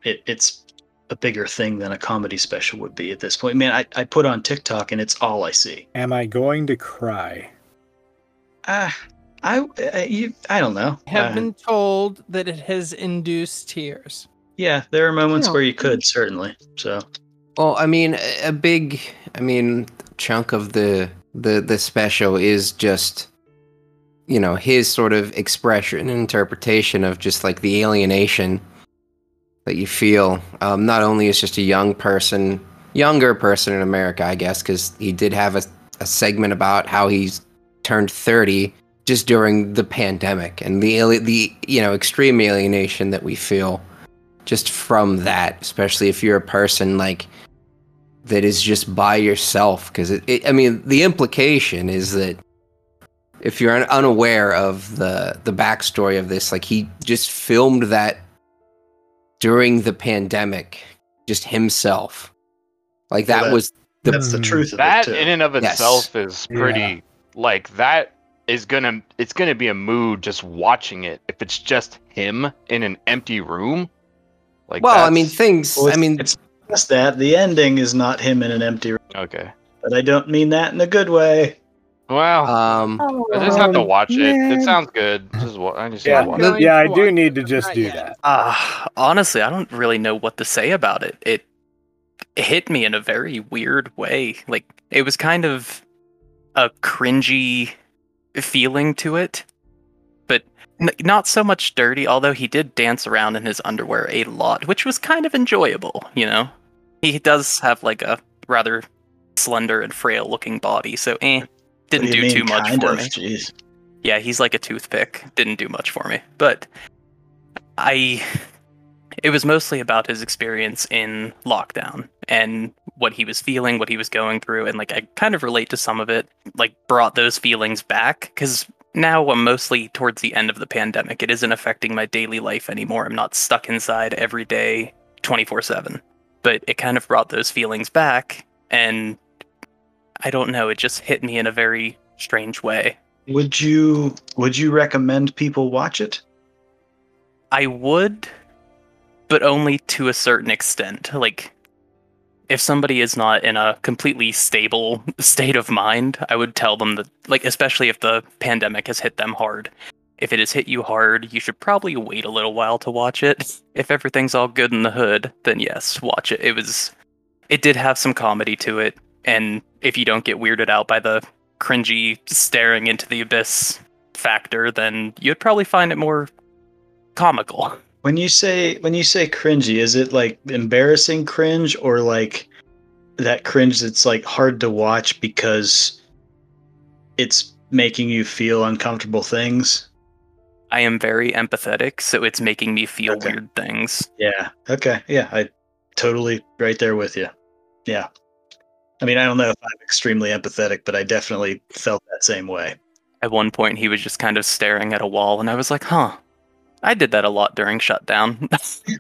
a bigger thing than a comedy special would be at this point. Man, I put on TikTok and it's all I see. Am I going to cry? I don't know. I have been told that it has induced tears. Yeah, there are moments where you could certainly. So, well, I mean, a big, chunk of the special is just, his sort of expression and interpretation of just like the alienation that you feel. Not only as just a younger person in America, I guess, because he did have a segment about how he's turned 30 just during the pandemic and the extreme alienation that we feel just from that, especially if you're a person like that is just by yourself. Because the implication is that if you're unaware of the backstory of this, like he just filmed that during the pandemic, just himself. Like that's the truth of that it too. In and of itself is pretty like that is it's gonna be a mood just watching it if it's just him in an empty room. Like it's just that the ending is not him in an empty room. Okay. But I don't mean that in a good way. Well, I just have to watch it. It sounds good. I just watch it. Yeah, I do need to just do that. Honestly, I don't really know what to say about it. It hit me in a very weird way. Like it was kind of a cringy feeling to it, but not so much dirty. Although he did dance around in his underwear a lot, which was kind of enjoyable. He does have like a rather slender and frail looking body, so didn't do too much for me. Jeez. Yeah, he's like a toothpick. Didn't do much for me. But it was mostly about his experience in lockdown and what he was feeling, what he was going through, and like I kind of relate to some of it, like brought those feelings back because now I'm mostly towards the end of the pandemic. It isn't affecting my daily life anymore. I'm not stuck inside every day 24/7. But it kind of brought those feelings back, and I don't know, it just hit me in a very strange way. Would you recommend people watch it? I would, but only to a certain extent. Like, if somebody is not in a completely stable state of mind, I would tell them that, like, especially if the pandemic has hit them hard, if it has hit you hard, you should probably wait a little while to watch it. If everything's all good in the hood, then yes, watch it. It did have some comedy to it, and if you don't get weirded out by the cringy staring into the abyss factor, then you'd probably find it more comical. When you say cringy, is it like embarrassing cringe, or like that cringe that's like hard to watch because it's making you feel uncomfortable things? I am very empathetic, so it's making me feel Okay. weird things. Yeah. Okay. Yeah, I totally right there with you. Yeah. I mean, I don't know if I'm extremely empathetic, but I definitely felt that same way. At one point, he was just kind of staring at a wall, and I was like, huh, I did that a lot during shutdown.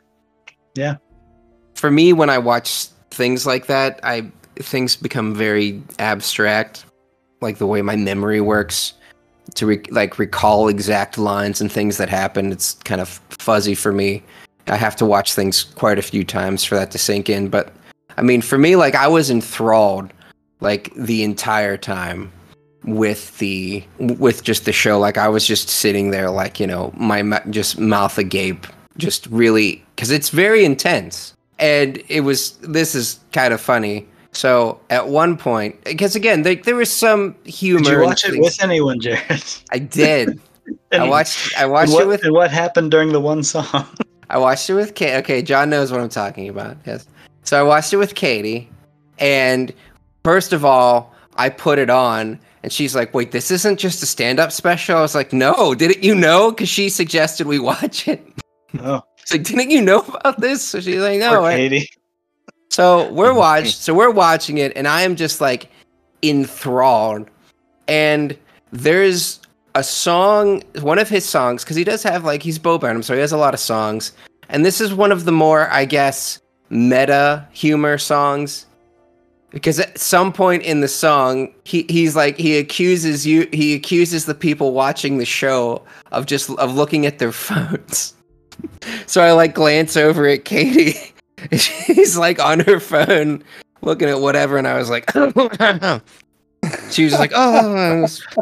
For me, when I watch things like that, things become very abstract, like the way my memory works. To recall exact lines and things that happened, it's kind of fuzzy for me. I have to watch things quite a few times for that to sink in. But I mean, for me, like, I was enthralled like the entire time with just the show. Like, I was just sitting there, like, you know, just mouth agape, just really, because it's very intense. And this is kind of funny. So at one point, because again, there was some humor. Did you watch and it things. with anyone, Jared? I did. And I watched and it with. and what happened during the one song? I watched it with Katie. Okay, John knows what I'm talking about. Yes. So I watched it with Katie, and first of all, I put it on, and she's like, "Wait, this isn't just a stand-up special." I was like, "No, didn't you know?" Because she suggested we watch it. Oh, It's like, "Didn't you know about this?" So she's like, "No." poor Katie. So we're watching it, and I am just like enthralled. And there's a song, one of his songs, because he does have, like, he's Bo Burnham, so he has a lot of songs. And this is one of the more, I guess, meta humor songs. Because at some point in the song, he accuses the people watching the show of looking at their phones. So I like glance over at Katie. She's like on her phone looking at whatever, and I was like, she was like, oh.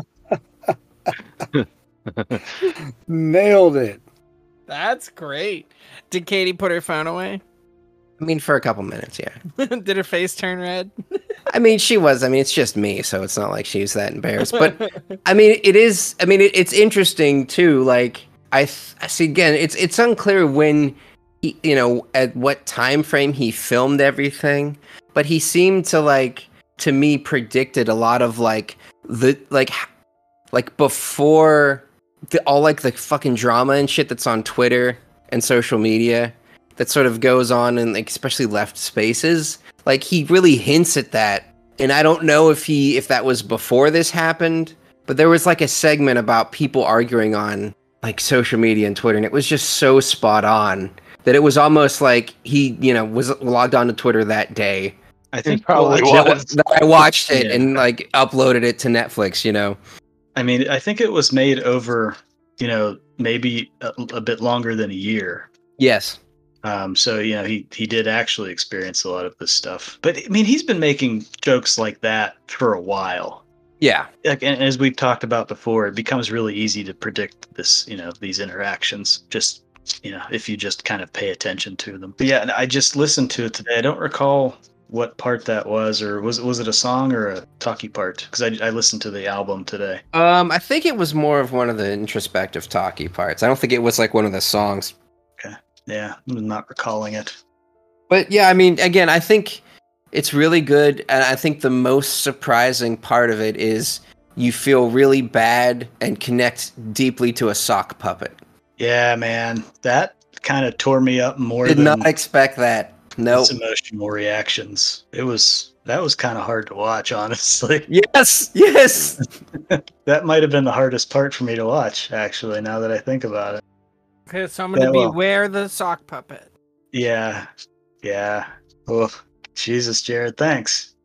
Nailed it. That's great. Did Katie put her phone away? I mean, for a couple minutes, yeah. Did her face turn red? I mean, it's just me, so it's not like she was that embarrassed. But I mean, it's interesting too. Like, I see again, it's unclear when he, at what time frame he filmed everything, but he seemed to me predicted a lot of before all the fucking drama and shit that's on Twitter and social media that sort of goes on in especially left spaces. Like, he really hints at that, and I don't know if that was before this happened, but there was a segment about people arguing on social media and Twitter, and it was just so spot on that it was almost like he was logged onto Twitter that day. I think probably was. That I watched it Yeah. and uploaded it to Netflix. I mean, I think it was made over, maybe a bit longer than a year. Yes. So he did actually experience a lot of this stuff. But I mean, he's been making jokes like that for a while. Yeah. And as we've talked about before, it becomes really easy to predict this, these interactions. Just if you just kind of pay attention to them. But yeah, I just listened to it today. I don't recall what part that was, or was it a song or a talkie part? Because I listened to the album today. I think it was more of one of the introspective talkie parts. I don't think it was one of the songs. Yeah, I'm not recalling it. But yeah, I mean, again, I think it's really good, and I think the most surprising part of it is you feel really bad and connect deeply to a sock puppet. Yeah, man, that kind of tore me up more Did than not expect that. Nope. its emotional reactions. That was kind of hard to watch, honestly. Yes. That might have been the hardest part for me to watch, actually, now that I think about it. Okay, so I'm going to Yeah, well. beware the sock puppet. Yeah. Oh, Jesus, Jared, thanks.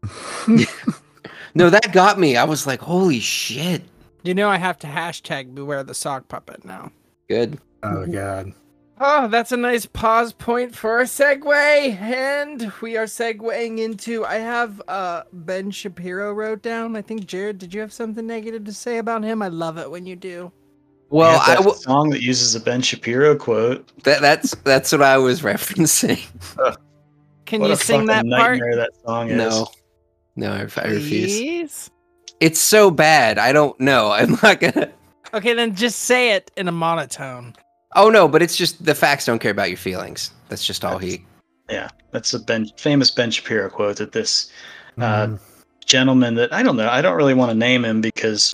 No, that got me. I was like, holy shit. I have to hashtag beware the sock puppet now. Good. Oh god. Oh, that's a nice pause point for a segue, and we are segueing into. I have Ben Shapiro wrote down. I think Jared, did you have something negative to say about him? I love it when you do. Well, I have that song that uses a Ben Shapiro quote. that's what I was referencing. Can What you a sing that fucking part? nightmare that song is. No, I refuse. Please? It's so bad. I don't know. I'm not gonna. Okay, then just say it in a monotone. Oh no, but it's just the facts don't care about your feelings. That's just all he. Yeah, that's a famous Ben Shapiro quote that this gentleman that I don't know. I don't really want to name him because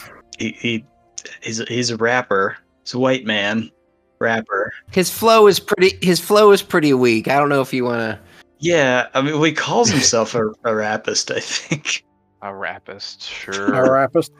he's a rapper. He's a white man rapper. His flow is pretty weak. I don't know if you want to. Yeah, I mean, he calls himself a rapist, I think. A rapist, A sure. rapist.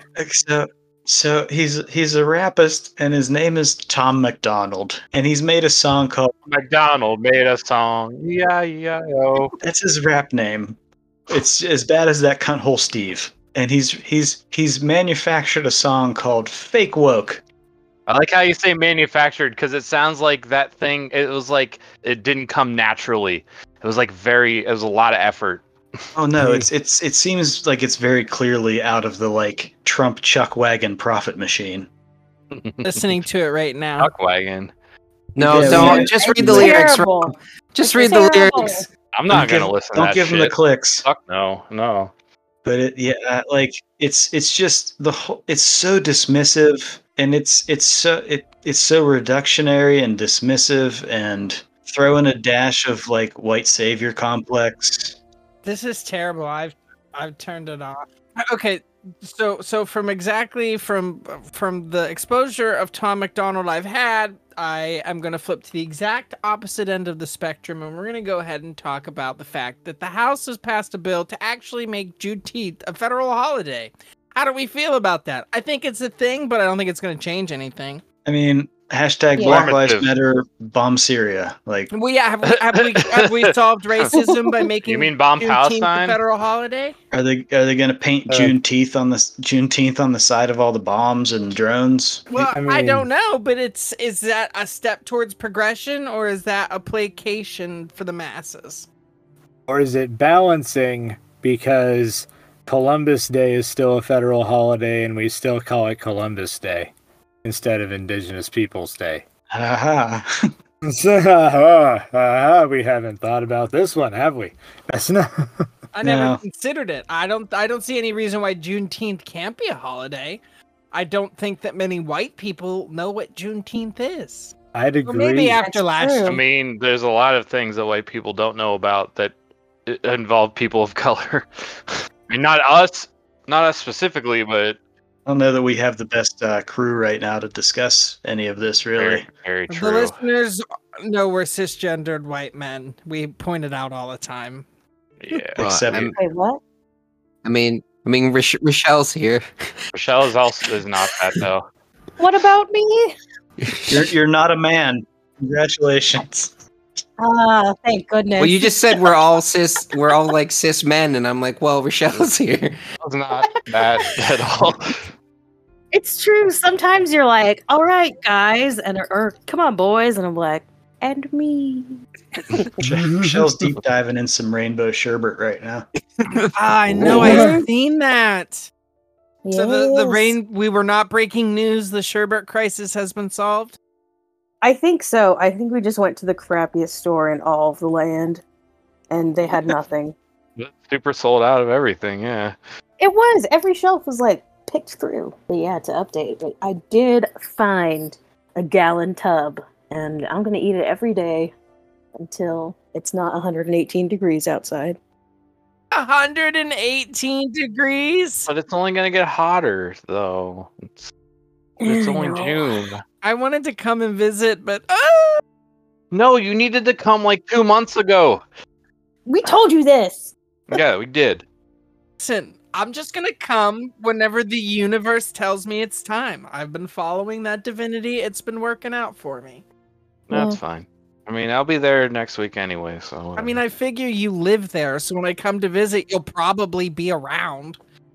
So he's a rapist, and his name is Tom McDonald, and he's made a song called McDonald made a song. Yeah. That's his rap name. It's as bad as that cunt hole Steve. And he's manufactured a song called Fake Woke. I like how you say manufactured because it sounds like that thing. It was like it didn't come naturally. It was like it was a lot of effort. Oh no, it seems like it's very clearly out of the like Trump chuck wagon profit machine. Listening to it right now. Chuck wagon. No, Yeah, don't. Just read the lyrics. Rob. Just read the lyrics. I'm not gonna listen. Don't to that give shit. him the clicks. Fuck no. But it's just the whole. It's so dismissive, and it's so reductionary and dismissive, and throw in a dash of like white savior complex. This is terrible. I've turned it off. Okay, so from the exposure of Tom McDonald I've had, I am going to flip to the exact opposite end of the spectrum, and we're going to go ahead and talk about the fact that the House has passed a bill to actually make Juneteenth a federal holiday. How do we feel about that? I think it's a thing, but I don't think it's going to change anything. I mean, hashtag Black Lives Matter, bomb Syria. Like, well, yeah, have we solved racism by making you mean bomb Juneteenth Palestine? a federal holiday? Are they going to paint Juneteenth on the side of all the bombs and drones? Well, I don't know, but is that a step towards progression, or is that a placation for the masses? Or is it balancing because Columbus Day is still a federal holiday and we still call it Columbus Day instead of Indigenous Peoples Day? Aha. We haven't thought about this one, have we? That's not. I never considered it. I don't see any reason why Juneteenth can't be a holiday. I don't think that many white people know what Juneteenth is. I'd agree. Or maybe after last year. I mean, there's a lot of things that white people don't know about that involve people of color. I mean, not us specifically, but I don't know that we have the best crew right now to discuss any of this, really. Very true. The listeners know we're cisgendered white men. We point it out all the time. Yeah. Except Wait, what? I mean, Rochelle's here. Rochelle is not that though. What about me? you're not a man. Congratulations. Ah, thank goodness. Well, you just said we're all like cis men, and I'm like, well, Rochelle's here. It's not that at all. It's true. Sometimes you're like, all right, guys, or come on, boys, and I'm like, and me. Michelle's deep diving in some rainbow sherbet right now. I know. I've seen that. Yes. So the rain. We were not breaking news. The sherbet crisis has been solved. I think so. I think we just went to the crappiest store in all of the land, and they had nothing. Super sold out of everything. Yeah. It was. Every shelf was like picked through. But yeah, to update. But I did find a gallon tub, and I'm going to eat it every day until it's not 118 degrees outside. 118 degrees. But it's only gonna get hotter though. It's only No. June. I wanted to come and visit, but No, you needed to come like 2 months ago. We told you this. Yeah, we did. listen, I'm just gonna come whenever the universe tells me it's time. I've been following that divinity. It's been working out for me. That's Yeah. fine. I mean, I'll be there next week anyway, so. I mean, I figure you live there, so when I come to visit, you'll probably be around.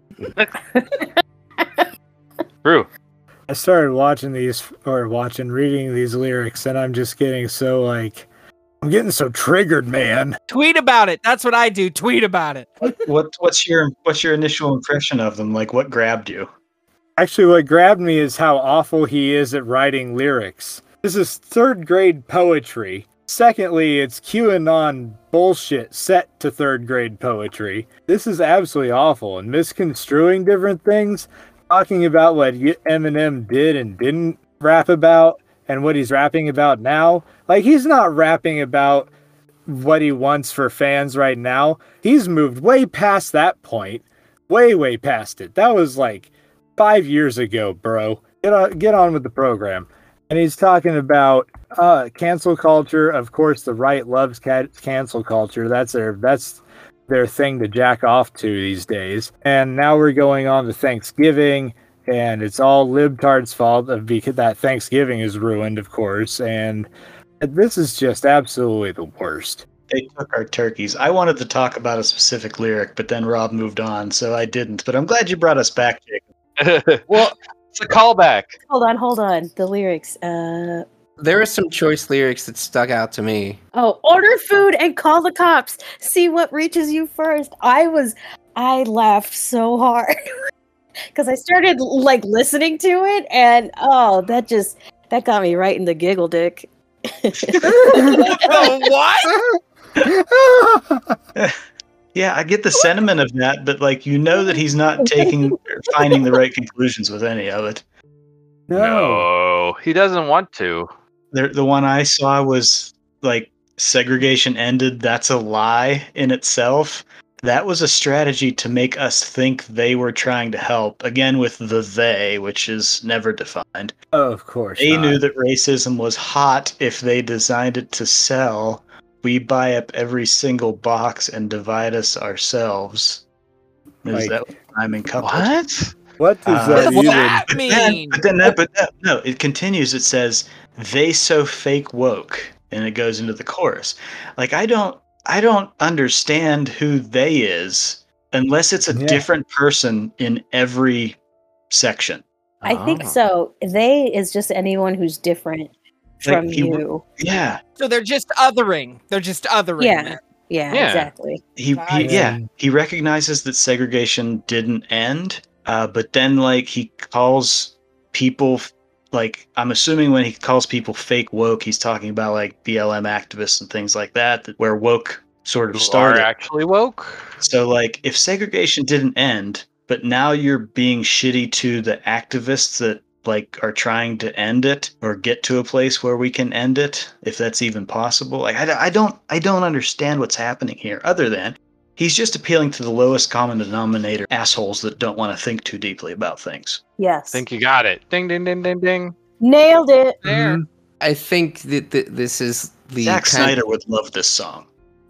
True. I started reading these lyrics, and I'm just getting so I'm getting so triggered, man. Tweet about it. That's what I do. Tweet about it. What's your initial impression of them? Like, what grabbed you? Actually, what grabbed me is how awful he is at writing lyrics. This is third grade poetry. Secondly, it's QAnon bullshit set to third grade poetry. This is absolutely awful, and misconstruing different things, talking about what Eminem did and didn't rap about, and what he's rapping about now. Like, he's not rapping about what he wants for fans right now. He's moved way past that point. Way past it. That was like 5 years ago, bro. Get on with the program. And he's talking about cancel culture. Of course, the right loves cancel culture. That's their thing to jack off to these days. And now we're going on to Thanksgiving, and it's all libtards' fault because that Thanksgiving is ruined, of course. And this is just absolutely the worst. They took our turkeys. I wanted to talk about a specific lyric, but then Rob moved on, so I didn't. But I'm glad you brought us back, Jacob. Well, it's a callback. Hold on. The lyrics. There are some choice lyrics that stuck out to me. Oh, order food and call the cops. See what reaches you first. I laughed so hard because I started like listening to it, and that got me right in the giggle dick. What? Yeah, I get the sentiment of that, but like that he's not finding the right conclusions with any of it. No, he doesn't want to. The one I saw was like segregation ended. That's a lie in itself. That was a strategy to make us think they were trying to help. Again, with the they, which is never defined. Oh, of course. They knew that racism was hot if they designed it to sell. We buy up every single box and divide us ourselves. Is that what rhyming coupled? What does that What does even... that mean? No, it continues. It says, they so fake woke. And it goes into the chorus. Like, I don't understand who they is unless it's a different person in every section. I think so. They is just anyone who's different from you. Yeah. So they're just othering. Yeah, exactly. He recognizes that segregation didn't end, but then like he calls people like, I'm assuming when he calls people fake woke, he's talking about like BLM activists and things like that where woke sort of started. Are actually woke. So like if segregation didn't end, but now you're being shitty to the activists that like are trying to end it or get to a place where we can end it, if that's even possible. Like I don't understand what's happening here, other than he's just appealing to the lowest common denominator assholes that don't want to think too deeply about things. Yes. Think you got it. Ding ding ding ding ding. Nailed it. There. I think that this is the Zack Snyder would love this song.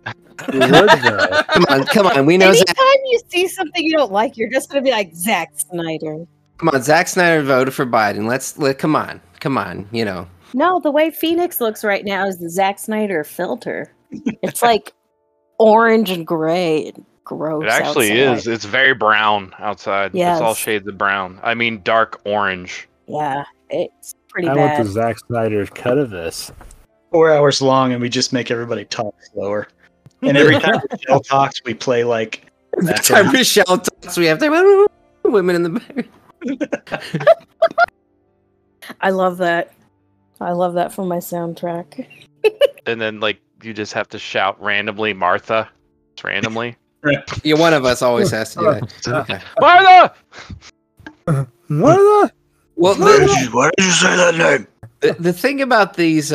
Come on. We know Anytime you see something you don't like, you're just gonna be like, Zack Snyder. Come on, Zack Snyder voted for Biden. Come on, you know. No, the way Phoenix looks right now is the Zack Snyder filter. It's like orange and gray and gross. It actually outside. is. It's very brown outside. Yes. It's all shades of brown. I mean, dark orange. Yeah, it's pretty I bad. want the Zack Snyder cut of this. 4 hours long, and we just make everybody talk slower. And every time Michelle talks, we play like. Every time Michelle talks, we have to women in the back. I love that. I love that from my soundtrack. And then, like, you just have to shout randomly, Martha. It's randomly. Yeah, one of us always has to do that. Okay. Martha! What? Well, Why did you say that name? the thing about these,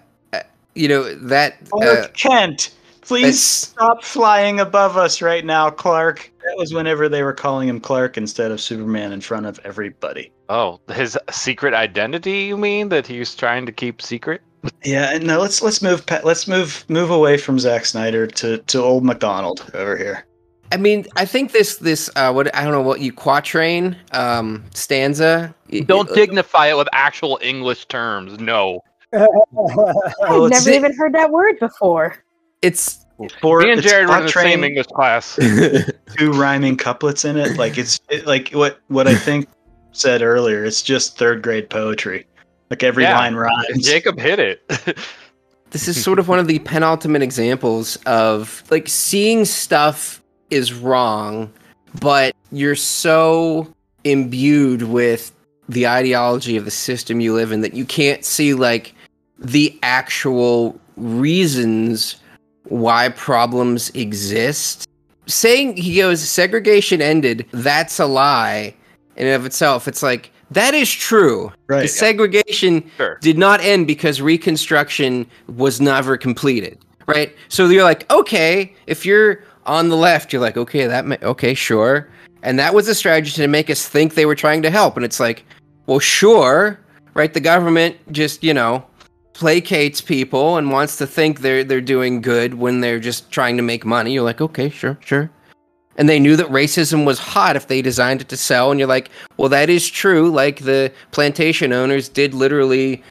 Clark Kent, please stop flying above us right now, Clark. That was whenever they were calling him Clark instead of Superman in front of everybody. Oh, his secret identity, you mean, that he's trying to keep secret? Yeah, and no, let's move away from Zack Snyder to old McDonald over here. I mean, I think this what I don't know what you quatrain stanza. Don't dignify it with actual English terms. No. I've never even heard that word before. It's me and Jared were in the same English class. 2 rhyming couplets in it. Like like what I think said earlier. It's just 3rd grade poetry. Like every line rhymes. Jacob hit it. This is sort of one of the penultimate examples of like seeing stuff is wrong, but you're so imbued with the ideology of the system you live in that you can't see like the actual reasons why problems exist. Saying, he goes, segregation ended, that's a lie in and of itself. It's like, that is true. Right. The segregation did not end because Reconstruction was never completed, right? So you're like, okay, if you're on the left, you're like, okay, okay, sure. And that was a strategy to make us think they were trying to help. And it's like, well, sure, right? The government just, placates people and wants to think they're doing good when they're just trying to make money. You're like, okay, sure. And they knew that racism was hot if they designed it to sell. And you're like, well, that is true. Like the plantation owners did literally,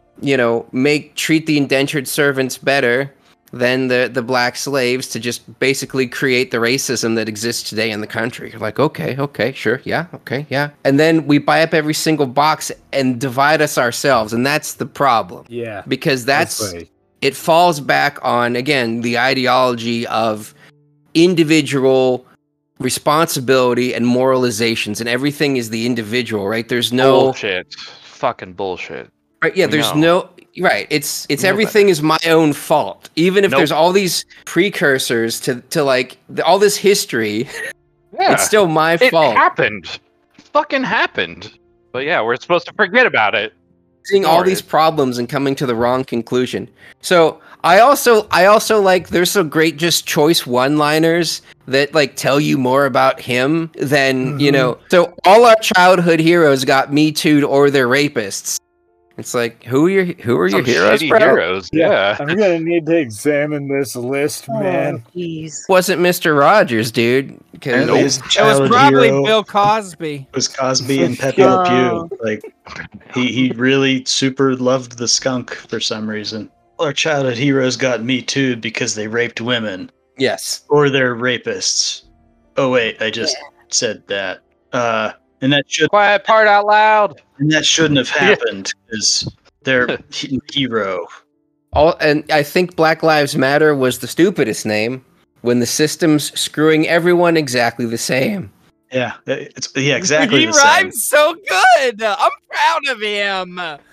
treat the indentured servants better than the black slaves to just basically create the racism that exists today in the country. You're like, okay, sure, yeah. And then we buy up every single box and divide us ourselves. And that's the problem. Yeah. Because it falls back on, again, the ideology of individual responsibility and moralizations, and everything is the individual, right? There's no bullshit. Fucking bullshit. Right, yeah, there's no right. It's everything is my own fault. Even if there's all these precursors to like all this history, it's still my fault. It happened. Fucking happened. But yeah, we're supposed to forget about it. Seeing all these problems and coming to the wrong conclusion. So I also like there's some great just choice one-liners that like tell you more about him than So all our childhood heroes got Me Too'd or they're rapists. It's like who are your heroes, bro? Heroes, yeah. I'm gonna need to examine this list, man. Jeez. Wasn't Mr. Rogers, dude? It was It was probably Bill Cosby. It was Cosby and Pepe Le Pew. Like he really super loved the skunk for some reason. Our childhood heroes got Me Too'd because they raped women. Yes. Or they're rapists. Oh wait, I just said that. And that should quiet part out loud. And that shouldn't have happened because they're hero. And I think Black Lives Matter was the stupidest name when the system's screwing everyone exactly the same. Yeah, exactly. He rhymes so good. I'm proud of him.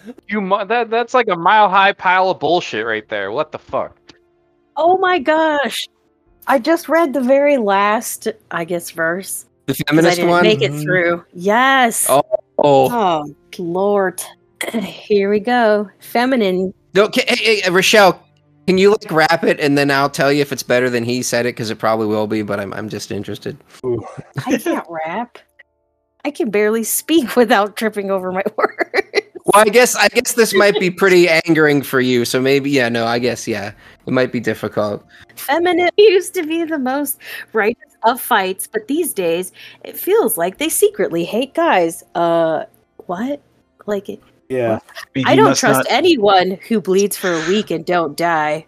That's like a mile-high pile of bullshit right there. What the fuck? Oh my gosh. I just read the very last, verse. The feminist one? Make it through. Yes. Oh, Lord. Here we go. Feminine. No, hey, Rochelle, can you rap it and then I'll tell you if it's better than he said it because it probably will be, but I'm just interested. I can't rap. I can barely speak without tripping over my words. Well, I guess this might be pretty angering for you, so maybe it might be difficult. Feminine used to be the most righteous of fights, but these days it feels like they secretly hate guys. What? Yeah. I don't trust anyone who bleeds for a week and don't die.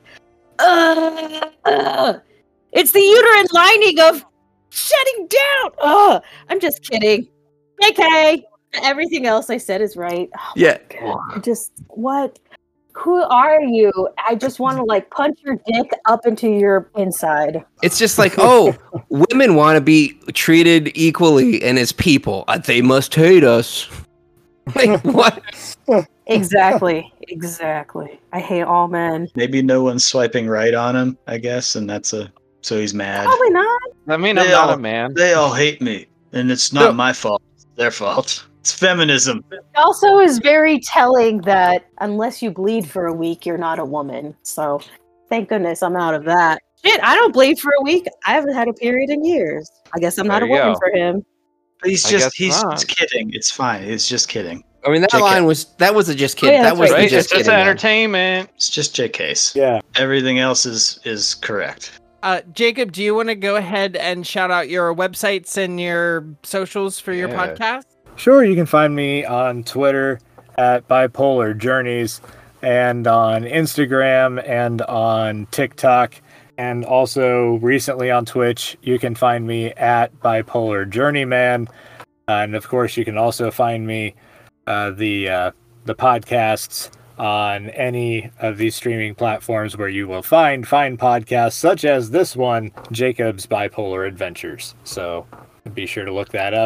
It's the uterine lining of shutting down. I'm just kidding. JK. Everything else I said is right. Oh yeah. What? Who are you? I just want to punch your dick up into your inside. It's just women want to be treated equally and as people. They must hate us. What? Exactly. I hate all men. Maybe no one's swiping right on him, I guess, and so he's mad. Probably not. I mean, I'm not a man. They all hate me, and it's not my fault. It's their fault. It's feminism. It also is very telling that unless you bleed for a week, you're not a woman. So thank goodness I'm out of that. Shit, I don't bleed for a week. I haven't had a period in years. I guess I'm not a woman for him. He's just kidding. It's fine. He's just kidding. I mean, line was just kidding. That was right. It's just entertainment. It's just JK's. Yeah. Everything else is correct. Jacob, do you want to go ahead and shout out your websites and your socials for your podcast? Sure, you can find me on Twitter at Bipolar Journeys and on Instagram and on TikTok. And also recently on Twitch, you can find me at Bipolar Journeyman. And of course, you can also find me the podcasts on any of these streaming platforms where you will find podcasts such as this one, Jacob's Bipolar Adventures. So be sure to look that up.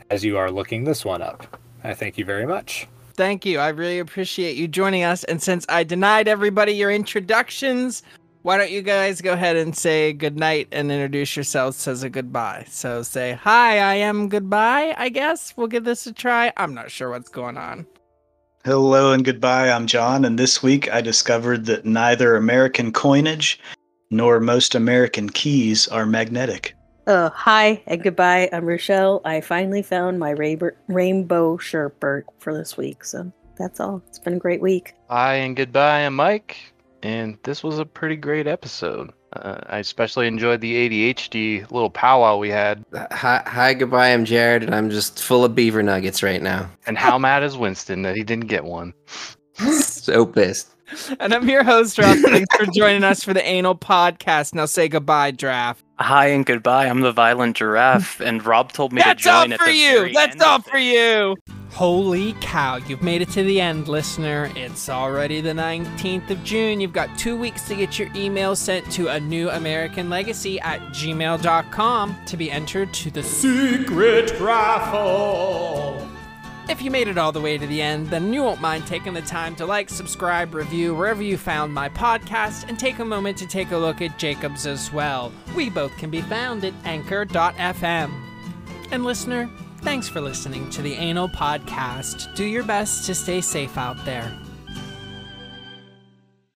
as you are looking this one up. I thank you very much. Thank you. I really appreciate you joining us. And since I denied everybody your introductions, why don't you guys go ahead and say goodnight and introduce yourselves as a goodbye. So say, hi, I am goodbye, I guess. We'll give this a try. I'm not sure what's going on. Hello and goodbye, I'm John, and this week I discovered that neither American coinage nor most American keys are magnetic. Hi and goodbye, I'm Rochelle. I finally found my rainbow Sherbert for this week, so that's all. It's been a great week. Hi and goodbye, I'm Mike, and this was a pretty great episode. I especially enjoyed the ADHD little powwow we had. Hi, goodbye, I'm Jared, and I'm just full of beaver nuggets right now. And how mad is Winston that he didn't get one? So pissed. And I'm your host, Rob. Thanks for joining us for the Anal Podcast. Now say goodbye, Draft. Hi and goodbye. I'm the Violent Giraffe, and Rob told me to join at the very That's end all of for it. you. Holy cow, you've made it to the end, listener. It's already the 19th of June. You've got 2 weeks to get your email sent to a new American Legacy at gmail.com to be entered to the secret raffle. If you made it all the way to the end, then you won't mind taking the time to like, subscribe, review wherever you found my podcast, and take a moment to take a look at Jacob's as well. We both can be found at anchor.fm. And listener, thanks for listening to the Anal Podcast. Do your best to stay safe out there.